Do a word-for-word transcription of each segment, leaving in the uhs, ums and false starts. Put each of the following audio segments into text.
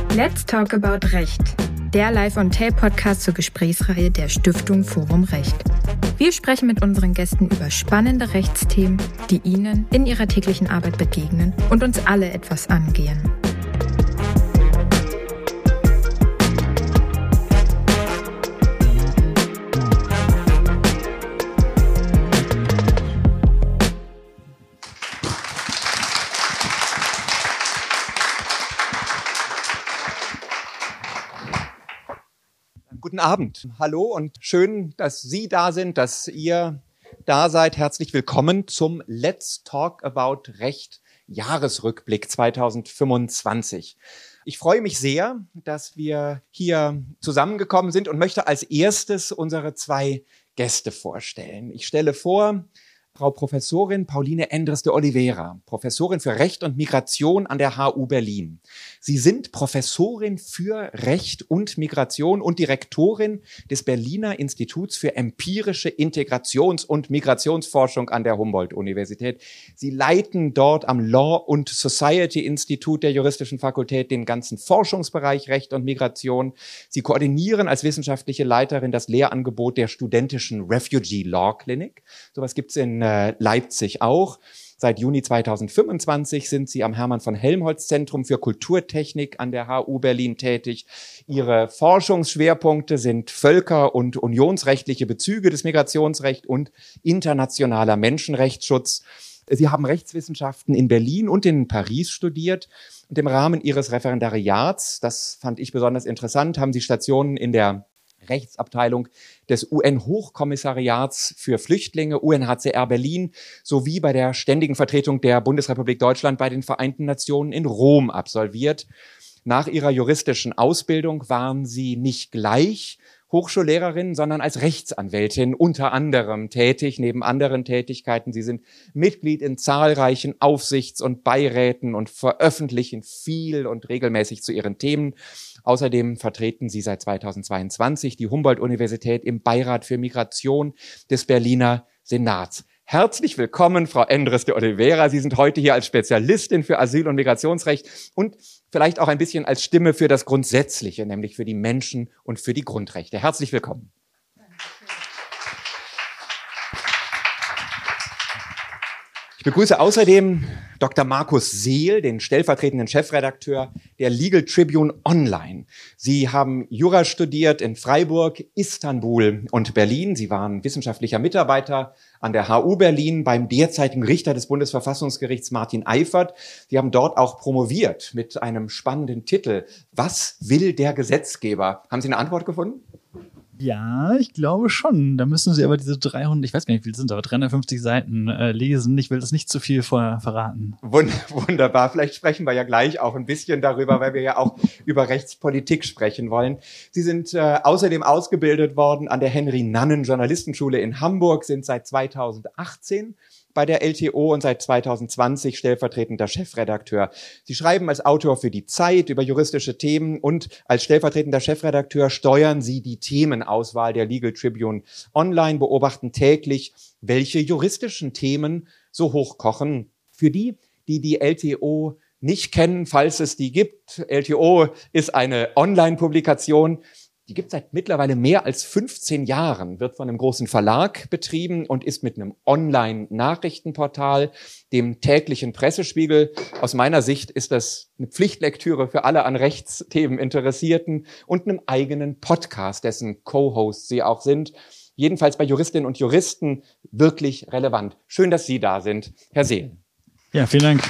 Let's Talk About Recht, der Live-on-Tape-Podcast zur Gesprächsreihe der Stiftung Forum Recht. Wir sprechen mit unseren Gästen über spannende Rechtsthemen, die ihnen in ihrer täglichen Arbeit begegnen und uns alle etwas angehen. Guten Abend. Hallo und schön, dass Sie da sind, dass ihr da seid. Herzlich willkommen zum Let's Talk About Recht Jahresrückblick zweitausendfünfundzwanzig. Ich freue mich sehr, dass wir hier zusammengekommen sind und möchte als erstes unsere zwei Gäste vorstellen. Ich stelle vor Frau Professorin Pauline Endres de Oliveira, Professorin für Recht und Migration an der H U Berlin. Sie sind Professorin für Recht und Migration und Direktorin des Berliner Instituts für empirische Integrations- und Migrationsforschung an der Humboldt-Universität. Sie leiten dort am Law und Society Institut der Juristischen Fakultät den ganzen Forschungsbereich Recht und Migration. Sie koordinieren als wissenschaftliche Leiterin das Lehrangebot der studentischen Refugee Law Clinic. Sowas gibt's in Leipzig auch. Seit Juni zweitausendfünfundzwanzig sind Sie am Hermann von Helmholtz Zentrum für Kulturtechnik an der H U Berlin tätig. Ihre Forschungsschwerpunkte sind völker- und unionsrechtliche Bezüge des Migrationsrechts und internationaler Menschenrechtsschutz. Sie haben Rechtswissenschaften in Berlin und in Paris studiert. Und im Rahmen Ihres Referendariats, das fand ich besonders interessant, haben Sie Stationen in der Rechtsabteilung des U N-Hochkommissariats für Flüchtlinge, U N H C R Berlin, sowie bei der Ständigen Vertretung der Bundesrepublik Deutschland bei den Vereinten Nationen in Rom absolviert. Nach ihrer juristischen Ausbildung waren sie nicht gleich Hochschullehrerin, sondern als Rechtsanwältin unter anderem tätig, neben anderen Tätigkeiten. Sie sind Mitglied in zahlreichen Aufsichts- und Beiräten und veröffentlichen viel und regelmäßig zu ihren Themen. Außerdem vertreten Sie seit zweitausendzweiundzwanzig die Humboldt-Universität im Beirat für Migration des Berliner Senats. Herzlich willkommen, Frau Endres de Oliveira. Sie sind heute hier als Spezialistin für Asyl- und Migrationsrecht und vielleicht auch ein bisschen als Stimme für das Grundsätzliche, nämlich für die Menschen und für die Grundrechte. Herzlich willkommen. Ich begrüße außerdem Doktor Markus Seel, den stellvertretenden Chefredakteur der Legal Tribune Online. Sie haben Jura studiert in Freiburg, Istanbul und Berlin. Sie waren wissenschaftlicher Mitarbeiter an der H U Berlin beim derzeitigen Richter des Bundesverfassungsgerichts Martin Eifert. Sie haben dort auch promoviert mit einem spannenden Titel. Was will der Gesetzgeber? Haben Sie eine Antwort gefunden? Ja, ich glaube schon. Da müssen Sie aber diese dreihundert, ich weiß gar nicht, wie viel sind, aber dreihundertfünfzig Seiten äh, lesen. Ich will das nicht zu viel vorher verraten. Wunderbar. Vielleicht sprechen wir ja gleich auch ein bisschen darüber, weil wir ja auch über Rechtspolitik sprechen wollen. Sie sind äh, außerdem ausgebildet worden an der Henry-Nannen-Journalistenschule in Hamburg, sind seit zweitausendachtzehn bei der L T O und seit zweitausendzwanzig stellvertretender Chefredakteur. Sie schreiben als Autor für die Zeit über juristische Themen und als stellvertretender Chefredakteur steuern Sie die Themenauswahl der Legal Tribune Online, beobachten täglich, welche juristischen Themen so hochkochen. Für die, die die L T O nicht kennen, falls es die gibt, L T O ist eine Online-Publikation. Die gibt es seit mittlerweile mehr als fünfzehn Jahren, wird von einem großen Verlag betrieben und ist mit einem Online-Nachrichtenportal, dem täglichen Pressespiegel. Aus meiner Sicht ist das eine Pflichtlektüre für alle an Rechtsthemen Interessierten und einem eigenen Podcast, dessen Co-Hosts Sie auch sind. Jedenfalls bei Juristinnen und Juristen wirklich relevant. Schön, dass Sie da sind, Herr Seel. Ja, vielen Dank.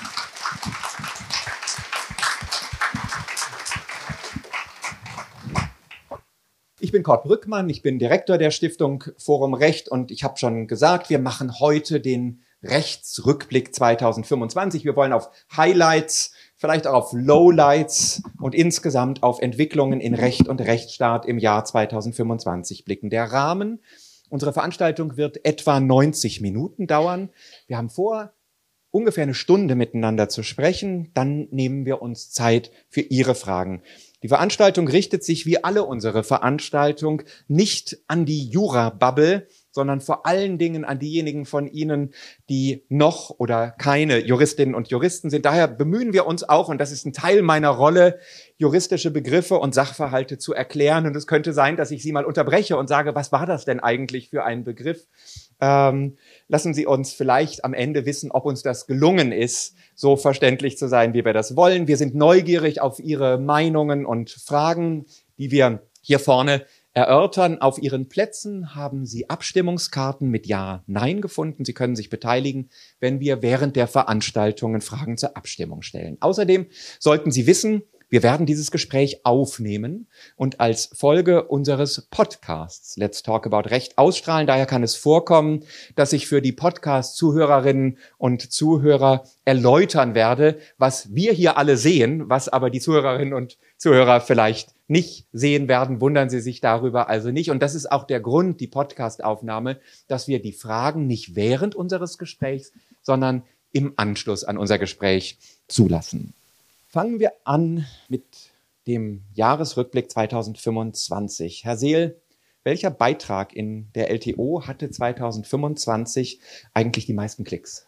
Ich bin Kurt Brückmann, ich bin Direktor der Stiftung Forum Recht und ich habe schon gesagt, wir machen heute den Rechtsrückblick zweitausendfünfundzwanzig. Wir wollen auf Highlights, vielleicht auch auf Lowlights und insgesamt auf Entwicklungen in Recht und Rechtsstaat im Jahr zweitausendfünfundzwanzig blicken. Der Rahmen unserer Veranstaltung wird etwa neunzig Minuten dauern. Wir haben vor, ungefähr eine Stunde miteinander zu sprechen. Dann nehmen wir uns Zeit für Ihre Fragen. Die Veranstaltung richtet sich wie alle unsere Veranstaltungen nicht an die Jura-Bubble, sondern vor allen Dingen an diejenigen von Ihnen, die noch oder keine Juristinnen und Juristen sind. Daher bemühen wir uns auch, und das ist ein Teil meiner Rolle, juristische Begriffe und Sachverhalte zu erklären. Und es könnte sein, dass ich Sie mal unterbreche und sage, was war das denn eigentlich für ein Begriff? Ähm, lassen Sie uns vielleicht am Ende wissen, ob uns das gelungen ist, so verständlich zu sein, wie wir das wollen. Wir sind neugierig auf Ihre Meinungen und Fragen, die wir hier vorne erörtern. Auf Ihren Plätzen haben Sie Abstimmungskarten mit Ja, Nein gefunden. Sie können sich beteiligen, wenn wir während der Veranstaltungen Fragen zur Abstimmung stellen. Außerdem sollten Sie wissen, wir werden dieses Gespräch aufnehmen und als Folge unseres Podcasts Let's Talk About Recht ausstrahlen. Daher kann es vorkommen, dass ich für die Podcast-Zuhörerinnen und Zuhörer erläutern werde, was wir hier alle sehen, was aber die Zuhörerinnen und Zuhörer vielleicht nicht sehen werden. Wundern Sie sich darüber also nicht. Und das ist auch der Grund, die Podcastaufnahme, dass wir die Fragen nicht während unseres Gesprächs, sondern im Anschluss an unser Gespräch zulassen. Fangen wir an mit dem Jahresrückblick zweitausendfünfundzwanzig. Herr Seel, welcher Beitrag in der L T O hatte zweitausendfünfundzwanzig eigentlich die meisten Klicks?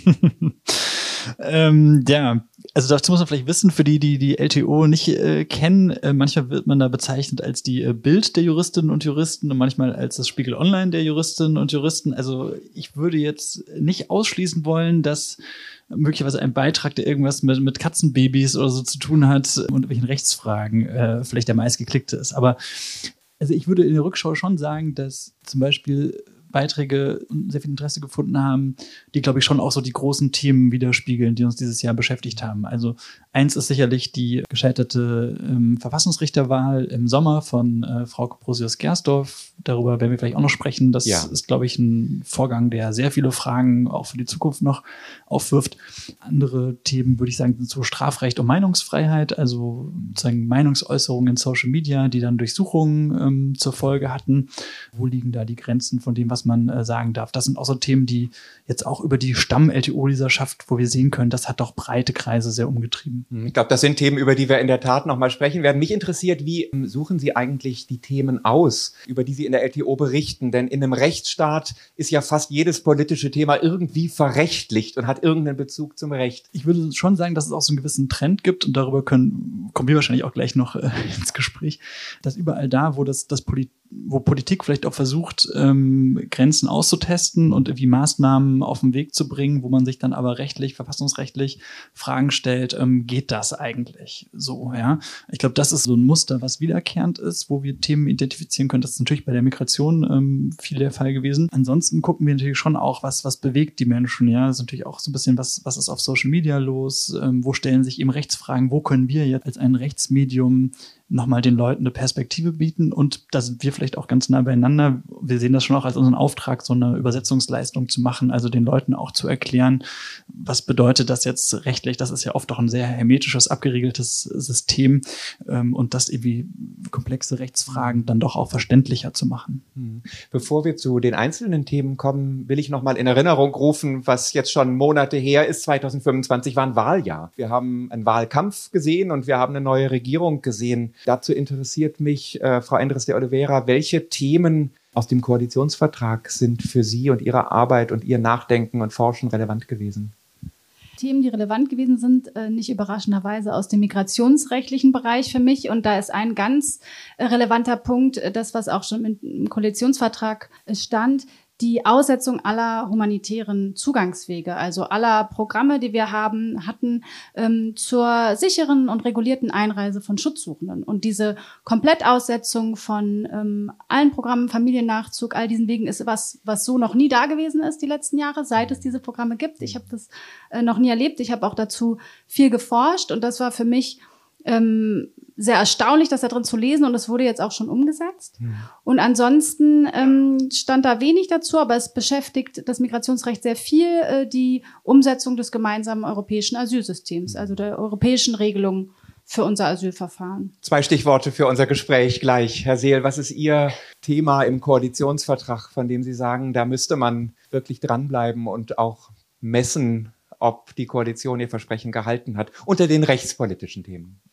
ähm, ja, also dazu muss man vielleicht wissen, für die, die die L T O nicht äh, kennen, äh, manchmal wird man da bezeichnet als die äh, Bild der Juristinnen und Juristen und manchmal als das Spiegel Online der Juristinnen und Juristen. Also ich würde jetzt nicht ausschließen wollen, dass möglicherweise ein Beitrag, der irgendwas mit, mit Katzenbabys oder so zu tun hat und welchen Rechtsfragen äh, vielleicht der meistgeklickte ist. Aber also ich würde in der Rückschau schon sagen, dass zum Beispiel Beiträge sehr viel Interesse gefunden haben, die, glaube ich, schon auch so die großen Themen widerspiegeln, die uns dieses Jahr beschäftigt haben. Also eins ist sicherlich die gescheiterte ähm, Verfassungsrichterwahl im Sommer von äh, Frau Brosius-Gersdorf. Darüber werden wir vielleicht auch noch sprechen. Das ja. ist, glaube ich, ein Vorgang, der sehr viele Fragen auch für die Zukunft noch aufwirft. Andere Themen, würde ich sagen, sind so Strafrecht und Meinungsfreiheit, also sozusagen Meinungsäußerungen in Social Media, die dann Durchsuchungen ähm, zur Folge hatten. Wo liegen da die Grenzen von dem, was man äh, sagen darf? Das sind auch so Themen, die jetzt auch über die Stamm-L T O-Leserschaft, wo wir sehen können, das hat doch breite Kreise sehr umgetrieben. Ich glaube, das sind Themen, über die wir in der Tat noch mal sprechen werden. Mich interessiert, wie suchen Sie eigentlich die Themen aus, über die Sie in der L T O berichten? Denn in einem Rechtsstaat ist ja fast jedes politische Thema irgendwie verrechtlicht und hat irgendeinen Bezug zum Recht. Ich würde schon sagen, dass es auch so einen gewissen Trend gibt und darüber können, kommen wir wahrscheinlich auch gleich noch äh, ins Gespräch, dass überall da, wo das, das Politik wo Politik vielleicht auch versucht, ähm, Grenzen auszutesten und irgendwie Maßnahmen auf den Weg zu bringen, wo man sich dann aber rechtlich, verfassungsrechtlich Fragen stellt, ähm, geht das eigentlich so, ja? Ich glaube, das ist so ein Muster, was wiederkehrend ist, wo wir Themen identifizieren können. Das ist natürlich bei der Migration ähm, viel der Fall gewesen. Ansonsten gucken wir natürlich schon auch, was was bewegt die Menschen, ja? Das ist natürlich auch so ein bisschen, was was ist auf Social Media los? Ähm, wo stellen sich eben Rechtsfragen? Wo können wir jetzt als ein Rechtsmedium nochmal den Leuten eine Perspektive bieten? Und da sind wir vielleicht auch ganz nah beieinander. Wir sehen das schon auch als unseren Auftrag, so eine Übersetzungsleistung zu machen, also den Leuten auch zu erklären, was bedeutet das jetzt rechtlich? Das ist ja oft auch ein sehr hermetisches, abgeriegeltes System, und das irgendwie komplexe Rechtsfragen dann doch auch verständlicher zu machen. Bevor wir zu den einzelnen Themen kommen, will ich nochmal in Erinnerung rufen, was jetzt schon Monate her ist. zweitausendfünfundzwanzig war ein Wahljahr. Wir haben einen Wahlkampf gesehen und wir haben eine neue Regierung gesehen. Dazu interessiert mich, äh, Frau Endres de Oliveira, welche Themen aus dem Koalitionsvertrag sind für Sie und Ihre Arbeit und Ihr Nachdenken und Forschen relevant gewesen? Themen, die relevant gewesen sind, äh, nicht überraschenderweise aus dem migrationsrechtlichen Bereich für mich. Und da ist ein ganz äh, relevanter Punkt, äh, das, was auch schon im Koalitionsvertrag äh, stand, die Aussetzung aller humanitären Zugangswege, also aller Programme, die wir haben, hatten ähm, zur sicheren und regulierten Einreise von Schutzsuchenden. Und diese Komplettaussetzung von ähm, allen Programmen, Familiennachzug, all diesen Wegen ist was, was so noch nie da gewesen ist die letzten Jahre, seit es diese Programme gibt. Ich habe das äh, noch nie erlebt. Ich habe auch dazu viel geforscht und das war für mich ähm, sehr erstaunlich, das da drin zu lesen, und das wurde jetzt auch schon umgesetzt. Mhm. Und ansonsten ähm, stand da wenig dazu, aber es beschäftigt das Migrationsrecht sehr viel, äh, die Umsetzung des gemeinsamen europäischen Asylsystems, also der europäischen Regelung für unser Asylverfahren. Zwei Stichworte für unser Gespräch gleich. Herr Seel, was ist Ihr Thema im Koalitionsvertrag, von dem Sie sagen, da müsste man wirklich dranbleiben und auch messen, ob die Koalition ihr Versprechen gehalten hat, unter den rechtspolitischen Themen?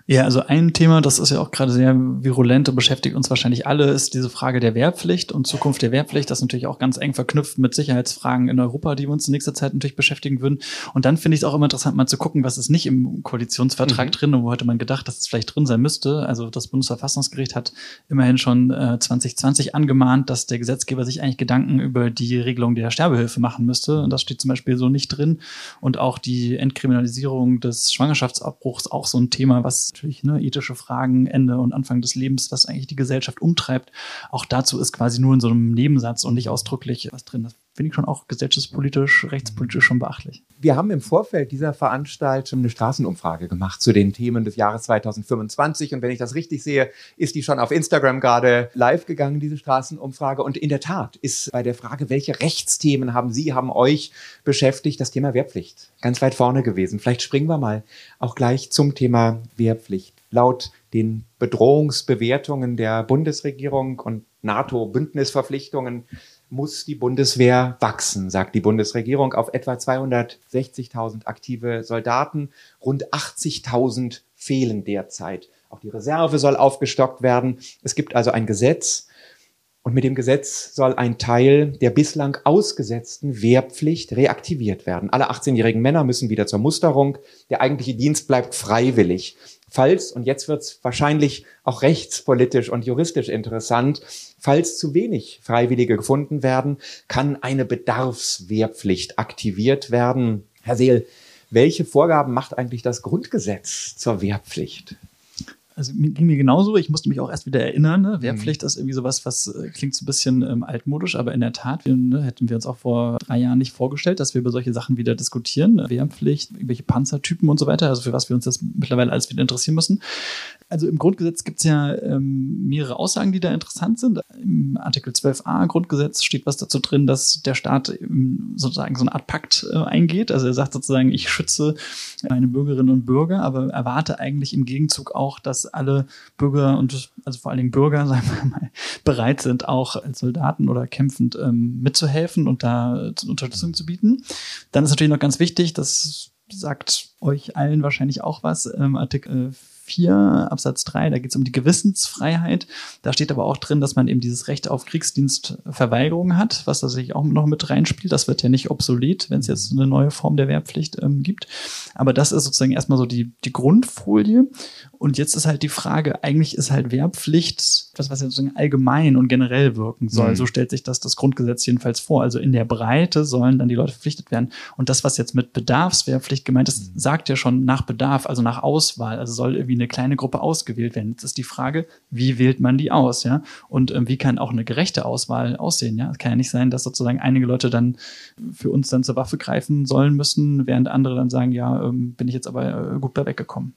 Ja, also ein Thema, das ist ja auch gerade sehr virulent und beschäftigt uns wahrscheinlich alle, ist diese Frage der Wehrpflicht und Zukunft der Wehrpflicht. Das ist natürlich auch ganz eng verknüpft mit Sicherheitsfragen in Europa, die wir uns in nächster Zeit natürlich beschäftigen würden. Und dann finde ich es auch immer interessant, mal zu gucken, was ist nicht im Koalitionsvertrag mhm. drin und wo hätte man gedacht, dass es vielleicht drin sein müsste. Also das Bundesverfassungsgericht hat immerhin schon äh, zwanzig zwanzig angemahnt, dass der Gesetzgeber sich eigentlich Gedanken über die Regelung der Sterbehilfe machen müsste. Und das steht zum Beispiel so nicht drin. Und auch die Entkriminalisierung des Schwangerschaftsabbruchs, auch so ein Thema, was natürlich ne, ethische Fragen, Ende und Anfang des Lebens, was eigentlich die Gesellschaft umtreibt. Auch dazu ist quasi nur in so einem Nebensatz und nicht ausdrücklich was drin. Das finde ich schon auch gesellschaftspolitisch, rechtspolitisch schon beachtlich. Wir haben im Vorfeld dieser Veranstaltung eine Straßenumfrage gemacht zu den Themen des Jahres zweitausendfünfundzwanzig. Und wenn ich das richtig sehe, ist die schon auf Instagram gerade live gegangen, diese Straßenumfrage. Und in der Tat ist bei der Frage, welche Rechtsthemen haben Sie, haben euch beschäftigt, das Thema Wehrpflicht ganz weit vorne gewesen. Vielleicht springen wir mal auch gleich zum Thema Wehrpflicht. Laut den Bedrohungsbewertungen der Bundesregierung und NATO-Bündnisverpflichtungen muss die Bundeswehr wachsen, sagt die Bundesregierung, auf etwa zweihundertsechzigtausend aktive Soldaten. Rund achtzigtausend fehlen derzeit. Auch die Reserve soll aufgestockt werden. Es gibt also ein Gesetz. Und mit dem Gesetz soll ein Teil der bislang ausgesetzten Wehrpflicht reaktiviert werden. Alle achtzehnjährigen Männer müssen wieder zur Musterung. Der eigentliche Dienst bleibt freiwillig. Falls, und jetzt wird es wahrscheinlich auch rechtspolitisch und juristisch interessant, falls zu wenig Freiwillige gefunden werden, kann eine Bedarfswehrpflicht aktiviert werden. Herr Seel, welche Vorgaben macht eigentlich das Grundgesetz zur Wehrpflicht? Also ging mir genauso, ich musste mich auch erst wieder erinnern, ne? Wehrpflicht ist irgendwie sowas, was äh, klingt so ein bisschen ähm, altmodisch, aber in der Tat wir, ne, hätten wir uns auch vor drei Jahren nicht vorgestellt, dass wir über solche Sachen wieder diskutieren. Wehrpflicht, irgendwelche Panzertypen und so weiter, also für was wir uns das mittlerweile alles wieder interessieren müssen. Also im Grundgesetz gibt es ja ähm, mehrere Aussagen, die da interessant sind. Im Artikel zwölf a Grundgesetz steht was dazu drin, dass der Staat ähm, sozusagen so eine Art Pakt äh, eingeht. Also er sagt sozusagen, ich schütze meine Bürgerinnen und Bürger, aber erwarte eigentlich im Gegenzug auch, dass alle Bürger und also vor allen Dingen Bürger, sagen wir mal, bereit sind, auch als Soldaten oder kämpfend ähm, mitzuhelfen und da Unterstützung zu bieten. Dann ist natürlich noch ganz wichtig, das sagt euch allen wahrscheinlich auch was, ähm, Artikel vier Absatz drei, da geht es um die Gewissensfreiheit. Da steht aber auch drin, dass man eben dieses Recht auf Kriegsdienstverweigerung hat, was da sich auch noch mit reinspielt. Das wird ja nicht obsolet, wenn es jetzt eine neue Form der Wehrpflicht ähm, gibt. Aber das ist sozusagen erstmal so die, die Grundfolie. Und jetzt ist halt die Frage, eigentlich ist halt Wehrpflicht das, was ja sozusagen allgemein und generell wirken soll. Mhm. So stellt sich das das Grundgesetz jedenfalls vor. Also in der Breite sollen dann die Leute verpflichtet werden. Und das, was jetzt mit Bedarfswehrpflicht gemeint ist, mhm. sagt ja schon nach Bedarf, also nach Auswahl. Also soll irgendwie eine kleine Gruppe ausgewählt werden. Jetzt ist die Frage, wie wählt man die aus, ja? Und ähm, wie kann auch eine gerechte Auswahl aussehen, ja? Es kann ja nicht sein, dass sozusagen einige Leute dann für uns dann zur Waffe greifen sollen müssen, während andere dann sagen, ja, ähm, bin ich jetzt aber äh, gut da weggekommen.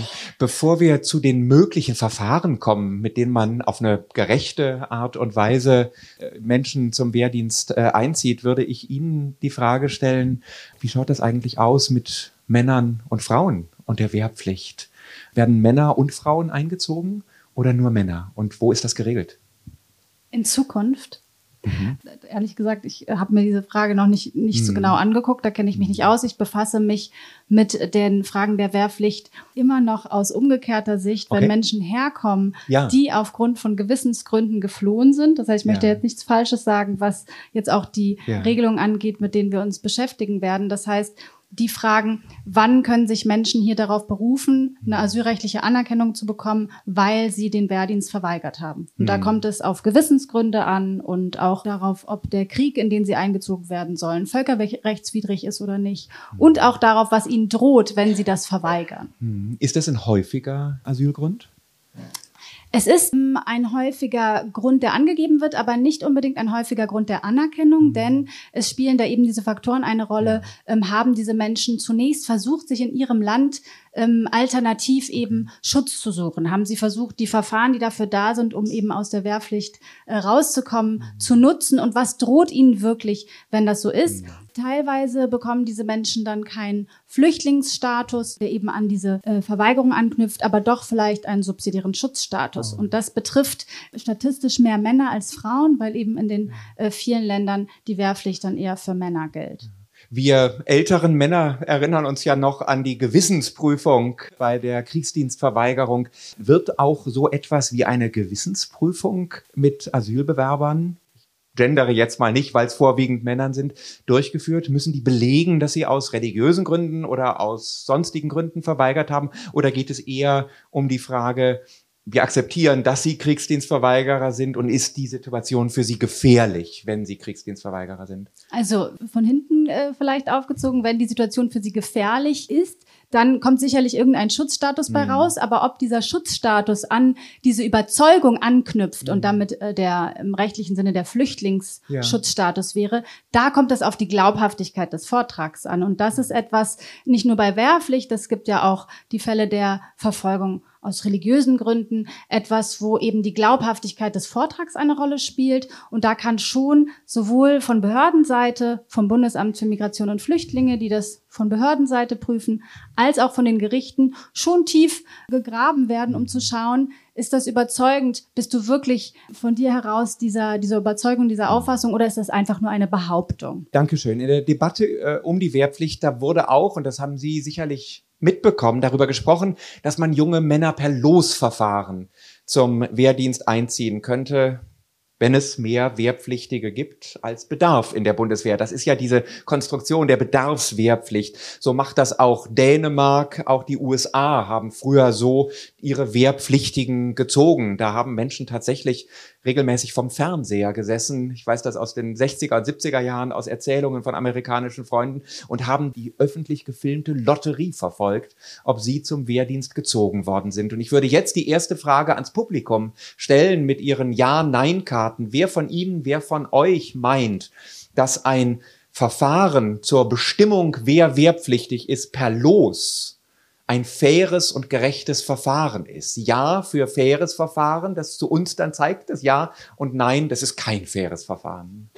Bevor wir zu den möglichen Verfahren kommen, mit denen man auf eine gerechte Art und Weise Menschen zum Wehrdienst äh, einzieht, würde ich Ihnen die Frage stellen, wie schaut das eigentlich aus mit Männern und Frauen und der Wehrpflicht? Werden Männer und Frauen eingezogen oder nur Männer? Und wo ist das geregelt? In Zukunft? Mhm. Ehrlich gesagt, ich habe mir diese Frage noch nicht, nicht mhm. so genau angeguckt, da kenne ich mich nicht aus. Ich befasse mich mit den Fragen der Wehrpflicht immer noch aus umgekehrter Sicht, wenn okay. Menschen herkommen, ja. die aufgrund von Gewissensgründen geflohen sind. Das heißt, ich möchte ja. jetzt nichts Falsches sagen, was jetzt auch die ja. Regelungen angeht, mit denen wir uns beschäftigen werden. Das heißt, die fragen, wann können sich Menschen hier darauf berufen, eine asylrechtliche Anerkennung zu bekommen, weil sie den Wehrdienst verweigert haben. Und mhm. da kommt es auf Gewissensgründe an und auch darauf, ob der Krieg, in den sie eingezogen werden sollen, völkerrechtswidrig ist oder nicht. Mhm. Und auch darauf, was ihnen droht, wenn sie das verweigern. Mhm. Ist das ein häufiger Asylgrund? Es ist ein häufiger Grund, der angegeben wird, aber nicht unbedingt ein häufiger Grund der Anerkennung, mhm. denn es spielen da eben diese Faktoren eine Rolle. Ja. Ähm, haben diese Menschen zunächst versucht, sich in ihrem Land ähm, alternativ eben Schutz zu suchen? Haben sie versucht, die Verfahren, die dafür da sind, um eben aus der Wehrpflicht äh, rauszukommen, mhm. zu nutzen? Und was droht ihnen wirklich, wenn das so ist? Mhm. Teilweise bekommen diese Menschen dann keinen Flüchtlingsstatus, der eben an diese äh, Verweigerung anknüpft, aber doch vielleicht einen subsidiären Schutzstatus. Und das betrifft statistisch mehr Männer als Frauen, weil eben in den äh, vielen Ländern die Wehrpflicht dann eher für Männer gilt. Wir älteren Männer erinnern uns ja noch an die Gewissensprüfung bei der Kriegsdienstverweigerung. Wird auch so etwas wie eine Gewissensprüfung mit Asylbewerbern, ich gendere jetzt mal nicht, weil es vorwiegend Männern sind, durchgeführt? Müssen die belegen, dass sie aus religiösen Gründen oder aus sonstigen Gründen verweigert haben? Oder geht es eher um die Frage, wir akzeptieren, dass sie Kriegsdienstverweigerer sind, und ist die Situation für sie gefährlich, wenn sie Kriegsdienstverweigerer sind? Also von hinten äh, vielleicht aufgezogen, wenn die Situation für sie gefährlich ist, dann kommt sicherlich irgendein Schutzstatus bei mhm. raus. Aber ob dieser Schutzstatus an diese Überzeugung anknüpft mhm. und damit äh, der im rechtlichen Sinne der Flüchtlingsschutzstatus ja. wäre, da kommt es auf die Glaubhaftigkeit des Vortrags an. Und das ist etwas, nicht nur bei Wehrpflicht, es gibt ja auch die Fälle der Verfolgung aus religiösen Gründen, etwas, wo eben die Glaubhaftigkeit des Vortrags eine Rolle spielt. Und da kann schon sowohl von Behördenseite, vom Bundesamt für Migration und Flüchtlinge, die das von Behördenseite prüfen, als auch von den Gerichten schon tief gegraben werden, um zu schauen, ist das überzeugend? Bist du wirklich von dir heraus dieser, dieser Überzeugung, dieser Auffassung, oder ist das einfach nur eine Behauptung? Dankeschön. In der Debatte äh, um die Wehrpflicht, da wurde auch, und das haben Sie sicherlich mitbekommen, darüber gesprochen, dass man junge Männer per Losverfahren zum Wehrdienst einziehen könnte, wenn es mehr Wehrpflichtige gibt als Bedarf in der Bundeswehr. Das ist ja diese Konstruktion der Bedarfswehrpflicht. So macht das auch Dänemark, auch die U S A haben früher so ihre Wehrpflichtigen gezogen. Da haben Menschen tatsächlich regelmäßig vom Fernseher gesessen. Ich weiß das aus den sechziger und siebziger Jahren, aus Erzählungen von amerikanischen Freunden, und haben die öffentlich gefilmte Lotterie verfolgt, ob sie zum Wehrdienst gezogen worden sind. Und ich würde jetzt die erste Frage ans Publikum stellen mit Ihren Ja-Nein-Karten. Wer von Ihnen, wer von euch meint, dass ein Verfahren zur Bestimmung, wer wehrpflichtig ist, per Los ein faires und gerechtes Verfahren ist? Ja für faires Verfahren, das zu uns dann zeigt, das Ja, und Nein, das ist kein faires Verfahren.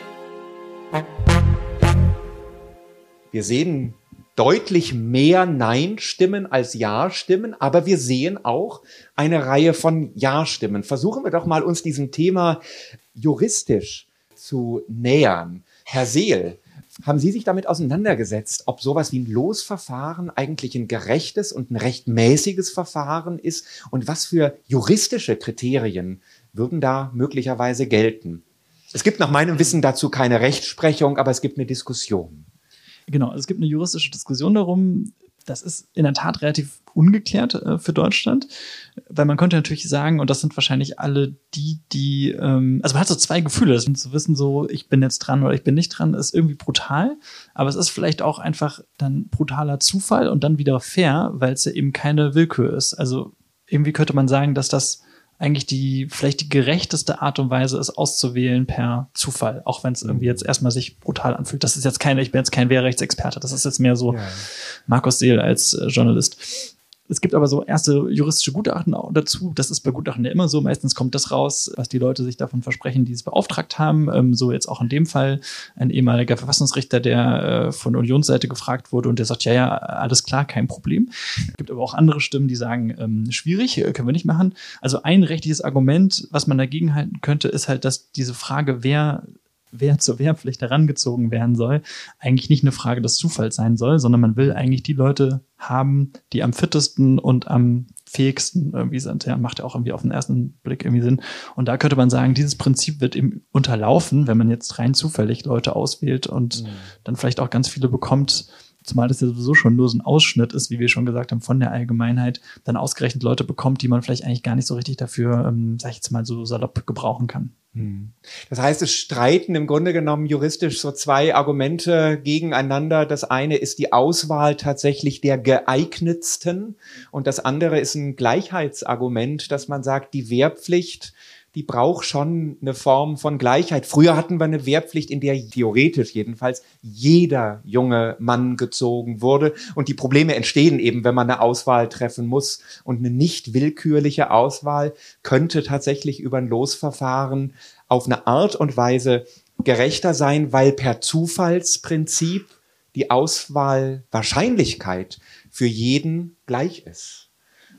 Wir sehen deutlich mehr Nein-Stimmen als Ja-Stimmen, aber wir sehen auch eine Reihe von Ja-Stimmen. Versuchen wir doch mal, uns diesem Thema juristisch zu nähern. Herr Seel, haben Sie sich damit auseinandergesetzt, ob sowas wie ein Losverfahren eigentlich ein gerechtes und ein rechtmäßiges Verfahren ist, und was für juristische Kriterien würden da möglicherweise gelten? Es gibt nach meinem Wissen dazu keine Rechtsprechung, aber es gibt eine Diskussion. Genau, es gibt eine juristische Diskussion darum. Das ist in der Tat relativ ungeklärt äh, für Deutschland, weil man könnte natürlich sagen, und das sind wahrscheinlich alle die, die, ähm, also man hat so zwei Gefühle, das zu wissen, so ich bin jetzt dran oder ich bin nicht dran, ist irgendwie brutal, aber es ist vielleicht auch einfach dann brutaler Zufall und dann wieder fair, weil es ja eben keine Willkür ist. Also irgendwie könnte man sagen, dass das eigentlich die vielleicht die gerechteste Art und Weise ist, auszuwählen per Zufall, auch wenn es irgendwie jetzt erstmal sich brutal anfühlt. Das ist jetzt keine, ich bin jetzt kein Wehrrechtsexperte, das ist jetzt mehr so ja. Markus Seel als äh, Journalist. Es gibt aber so erste juristische Gutachten auch dazu. Das ist bei Gutachten ja immer so. Meistens kommt das raus, was die Leute sich davon versprechen, die es beauftragt haben. Ähm, so jetzt auch in dem Fall ein ehemaliger Verfassungsrichter, der äh, von Unionsseite gefragt wurde und der sagt, ja, ja, alles klar, kein Problem. Es gibt aber auch andere Stimmen, die sagen, ähm, schwierig, können wir nicht machen. Also ein rechtliches Argument, was man dagegen halten könnte, ist halt, dass diese Frage, wer wer zur Wehrpflicht herangezogen werden soll, eigentlich nicht eine Frage des Zufalls sein soll, sondern man will eigentlich die Leute haben, die am fittesten und am fähigsten irgendwie sind. Ja, macht ja auch irgendwie auf den ersten Blick irgendwie Sinn. Und da könnte man sagen, dieses Prinzip wird eben unterlaufen, wenn man jetzt rein zufällig Leute auswählt und mhm. dann vielleicht auch ganz viele bekommt, zumal das ja sowieso schon nur so ein Ausschnitt ist, wie wir schon gesagt haben, von der Allgemeinheit, dann ausgerechnet Leute bekommt, die man vielleicht eigentlich gar nicht so richtig dafür, ähm, sag ich jetzt mal so salopp, gebrauchen kann. Das heißt, es streiten im Grunde genommen juristisch so zwei Argumente gegeneinander. Das eine ist die Auswahl tatsächlich der geeignetsten und das andere ist ein Gleichheitsargument, dass man sagt, die Wehrpflicht, die braucht schon eine Form von Gleichheit. Früher hatten wir eine Wehrpflicht, in der theoretisch jedenfalls jeder junge Mann gezogen wurde. Und die Probleme entstehen eben, wenn man eine Auswahl treffen muss. Und eine nicht willkürliche Auswahl könnte tatsächlich über ein Losverfahren auf eine Art und Weise gerechter sein, weil per Zufallsprinzip die Auswahlwahrscheinlichkeit für jeden gleich ist.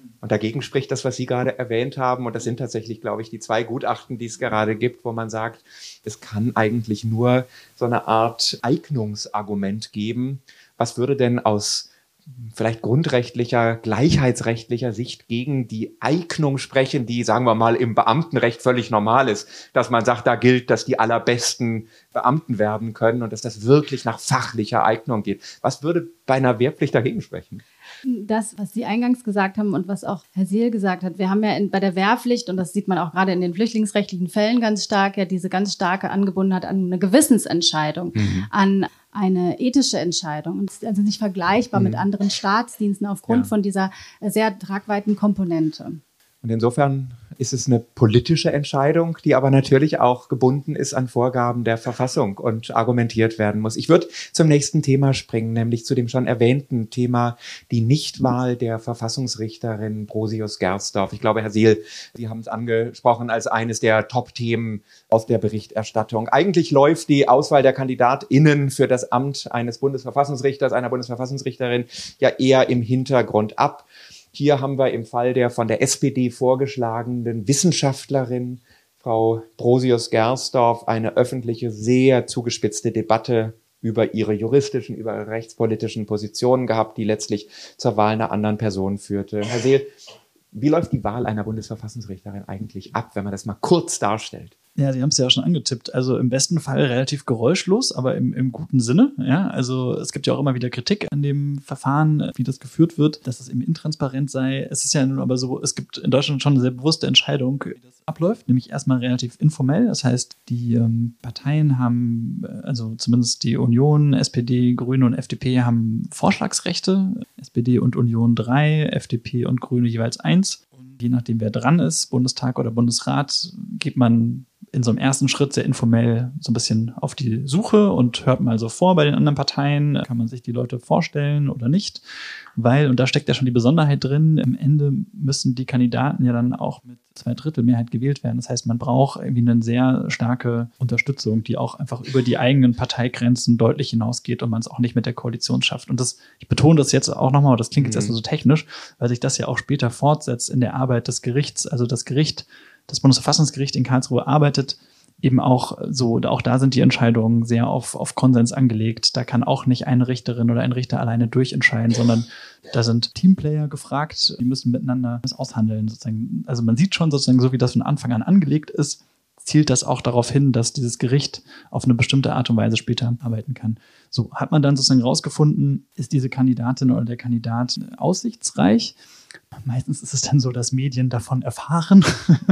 Und dagegen spricht das, was Sie gerade erwähnt haben. Und das sind tatsächlich, glaube ich, die zwei Gutachten, die es gerade gibt, wo man sagt, es kann eigentlich nur so eine Art Eignungsargument geben. Was würde denn aus vielleicht grundrechtlicher, gleichheitsrechtlicher Sicht gegen die Eignung sprechen, die, sagen wir mal, im Beamtenrecht völlig normal ist, dass man sagt, da gilt, dass die allerbesten Beamten werden können und dass das wirklich nach fachlicher Eignung geht. Was würde bei einer Wehrpflicht dagegen sprechen? Das, was Sie eingangs gesagt haben und was auch Herr Seel gesagt hat, wir haben ja in, bei der Wehrpflicht, und das sieht man auch gerade in den flüchtlingsrechtlichen Fällen ganz stark, ja diese ganz starke Angebundenheit an eine Gewissensentscheidung, mhm. an eine ethische Entscheidung. Und ist also nicht vergleichbar mhm. mit anderen Staatsdiensten aufgrund ja. von dieser sehr tragweiten Komponente. Und insofern ist es eine politische Entscheidung, die aber natürlich auch gebunden ist an Vorgaben der Verfassung und argumentiert werden muss. Ich würde zum nächsten Thema springen, nämlich zu dem schon erwähnten Thema die Nichtwahl der Verfassungsrichterin Brosius-Gersdorf. Ich glaube, Herr Seel, Sie haben es angesprochen als eines der Top-Themen aus der Berichterstattung. Eigentlich läuft die Auswahl der KandidatInnen für das Amt eines Bundesverfassungsrichters, einer Bundesverfassungsrichterin ja eher im Hintergrund ab. Hier haben wir im Fall der von der S P D vorgeschlagenen Wissenschaftlerin, Frau Brosius-Gersdorf, eine öffentliche, sehr zugespitzte Debatte über ihre juristischen, über ihre rechtspolitischen Positionen gehabt, die letztlich zur Wahl einer anderen Person führte. Herr Seel, wie läuft die Wahl einer Bundesverfassungsrichterin eigentlich ab, wenn man das mal kurz darstellt? Ja, Sie haben es ja auch schon angetippt. Also im besten Fall relativ geräuschlos, aber im, im guten Sinne. Ja, also es gibt ja auch immer wieder Kritik an dem Verfahren, wie das geführt wird, dass es eben intransparent sei. Es ist ja nun aber so, es gibt in Deutschland schon eine sehr bewusste Entscheidung, wie das abläuft, nämlich erstmal relativ informell. Das heißt, die ähm, Parteien haben, also zumindest die Union, S P D, Grüne und F D P haben Vorschlagsrechte. S P D und Union drei, F D P und Grüne jeweils eins. Und je nachdem, wer dran ist, Bundestag oder Bundesrat, geht man in so einem ersten Schritt sehr informell so ein bisschen auf die Suche und hört mal so vor bei den anderen Parteien. Kann man sich die Leute vorstellen oder nicht? Weil, und da steckt ja schon die Besonderheit drin, am Ende müssen die Kandidaten ja dann auch mit Zweidrittelmehrheit gewählt werden. Das heißt, man braucht irgendwie eine sehr starke Unterstützung, die auch einfach über die eigenen Parteigrenzen deutlich hinausgeht und man es auch nicht mit der Koalition schafft. Und das, ich betone das jetzt auch nochmal, das klingt jetzt erstmal so technisch, weil sich das ja auch später fortsetzt in der Arbeit des Gerichts. Also das Gericht, das Bundesverfassungsgericht in Karlsruhe arbeitet eben auch so, auch da sind die Entscheidungen sehr auf, auf Konsens angelegt. Da kann auch nicht eine Richterin oder ein Richter alleine durchentscheiden, sondern da sind Teamplayer gefragt, die müssen miteinander das aushandeln. Sozusagen. Also man sieht schon sozusagen, so wie das von Anfang an angelegt ist, zielt das auch darauf hin, dass dieses Gericht auf eine bestimmte Art und Weise später arbeiten kann. So hat man dann sozusagen rausgefunden, ist diese Kandidatin oder der Kandidat aussichtsreich? Meistens ist es dann so, dass Medien davon erfahren.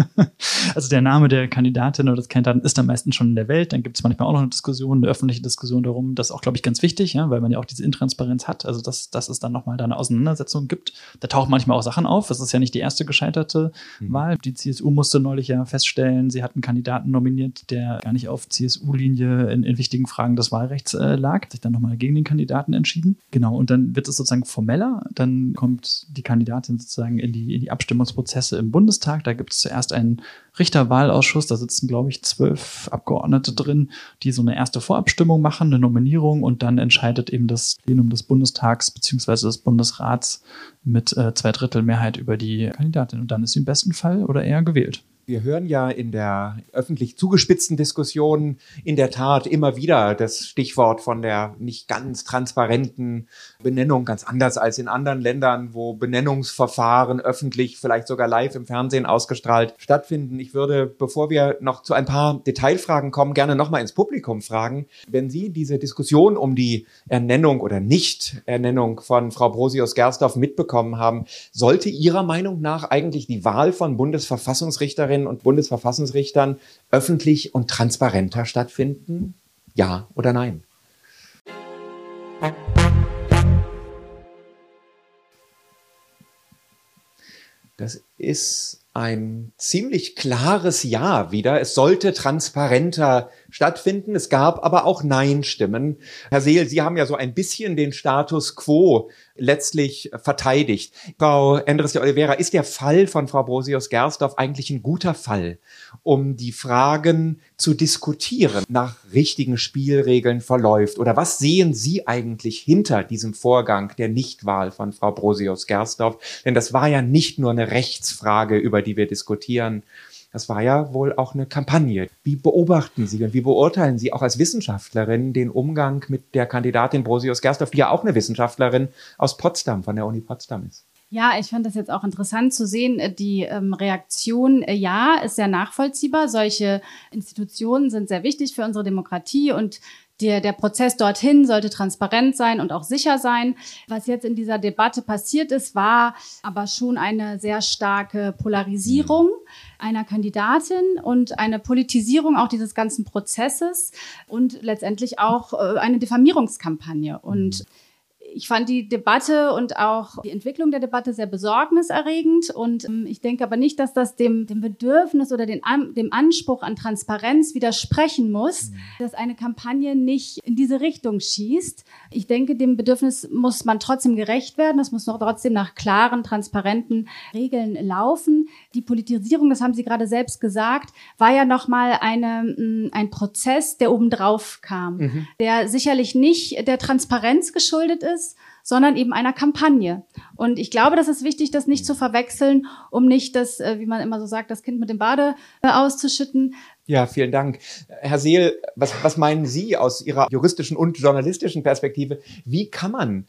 Also der Name der Kandidatin oder des Kandidaten ist dann meistens schon in der Welt. Dann gibt es manchmal auch noch eine Diskussion, eine öffentliche Diskussion darum. Das ist auch, glaube ich, ganz wichtig, ja, weil man ja auch diese Intransparenz hat. Also dass, dass es dann nochmal da eine Auseinandersetzung gibt. Da tauchen manchmal auch Sachen auf. Das ist ja nicht die erste gescheiterte mhm. Wahl. Die C S U musste neulich ja feststellen, sie hat einen Kandidaten nominiert, der gar nicht auf C S U-Linie in, in wichtigen Fragen des Wahlrechts äh, lag. Hat sich dann nochmal gegen den Kandidaten entschieden. Genau, und dann wird es sozusagen formeller. Dann kommt die Kandidatin sozusagen in die, in die Abstimmungsprozesse im Bundestag. Da gibt es zuerst einen Richterwahlausschuss, da sitzen, glaube ich, zwölf Abgeordnete drin, die so eine erste Vorabstimmung machen, eine Nominierung und dann entscheidet eben das Plenum des Bundestags bzw. des Bundesrats mit äh, Zweidrittelmehrheit über die Kandidatin und dann ist sie im besten Fall oder eher gewählt. Wir hören ja in der öffentlich zugespitzten Diskussion in der Tat immer wieder das Stichwort von der nicht ganz transparenten Benennung, ganz anders als in anderen Ländern, wo Benennungsverfahren öffentlich, vielleicht sogar live im Fernsehen ausgestrahlt stattfinden. Ich würde, bevor wir noch zu ein paar Detailfragen kommen, gerne nochmal ins Publikum fragen, wenn Sie diese Diskussion um die Ernennung oder Nicht-Ernennung von Frau Brosius-Gersdorf mitbekommen haben, sollte Ihrer Meinung nach eigentlich die Wahl von Bundesverfassungsrichterinnen und Bundesverfassungsrichtern öffentlich und transparenter stattfinden? Ja oder nein? Das ist ein ziemlich klares Ja wieder. Es sollte transparenter stattfinden. Es gab aber auch Nein-Stimmen. Herr Seel, Sie haben ja so ein bisschen den Status quo letztlich verteidigt. Frau Endres de Oliveira, ist der Fall von Frau Brosius-Gersdorf eigentlich ein guter Fall, um die Fragen zu diskutieren, nach richtigen Spielregeln verläuft? Oder was sehen Sie eigentlich hinter diesem Vorgang der Nichtwahl von Frau Brosius-Gersdorf? Denn das war ja nicht nur eine Rechtsfrage, über die wir diskutieren. Das war ja wohl auch eine Kampagne. Wie beobachten Sie und wie beurteilen Sie auch als Wissenschaftlerin den Umgang mit der Kandidatin Brosius-Gersdorf, die ja auch eine Wissenschaftlerin aus Potsdam, von der Uni Potsdam ist? Ja, ich fand das jetzt auch interessant zu sehen. Die ähm, Reaktion, äh, ja, ist sehr nachvollziehbar. Solche Institutionen sind sehr wichtig für unsere Demokratie und Der, der Prozess dorthin sollte transparent sein und auch sicher sein. Was jetzt in dieser Debatte passiert ist, war aber schon eine sehr starke Polarisierung einer Kandidatin und eine Politisierung auch dieses ganzen Prozesses und letztendlich auch eine Diffamierungskampagne. Und ich fand die Debatte und auch die Entwicklung der Debatte sehr besorgniserregend und ähm, ich denke aber nicht, dass das dem, dem Bedürfnis oder den, dem Anspruch an Transparenz widersprechen muss, mhm. dass eine Kampagne nicht in diese Richtung schießt. Ich denke, dem Bedürfnis muss man trotzdem gerecht werden. Das muss noch trotzdem nach klaren, transparenten Regeln laufen. Die Politisierung, das haben Sie gerade selbst gesagt, war ja nochmal eine, ein Prozess, der obendrauf kam, mhm. der sicherlich nicht der Transparenz geschuldet ist, sondern eben einer Kampagne. Und ich glaube, das ist wichtig, das nicht zu verwechseln, um nicht das, wie man immer so sagt, das Kind mit dem Bade auszuschütten. Ja, vielen Dank. Herr Seel, was, was meinen Sie aus Ihrer juristischen und journalistischen Perspektive? Wie kann man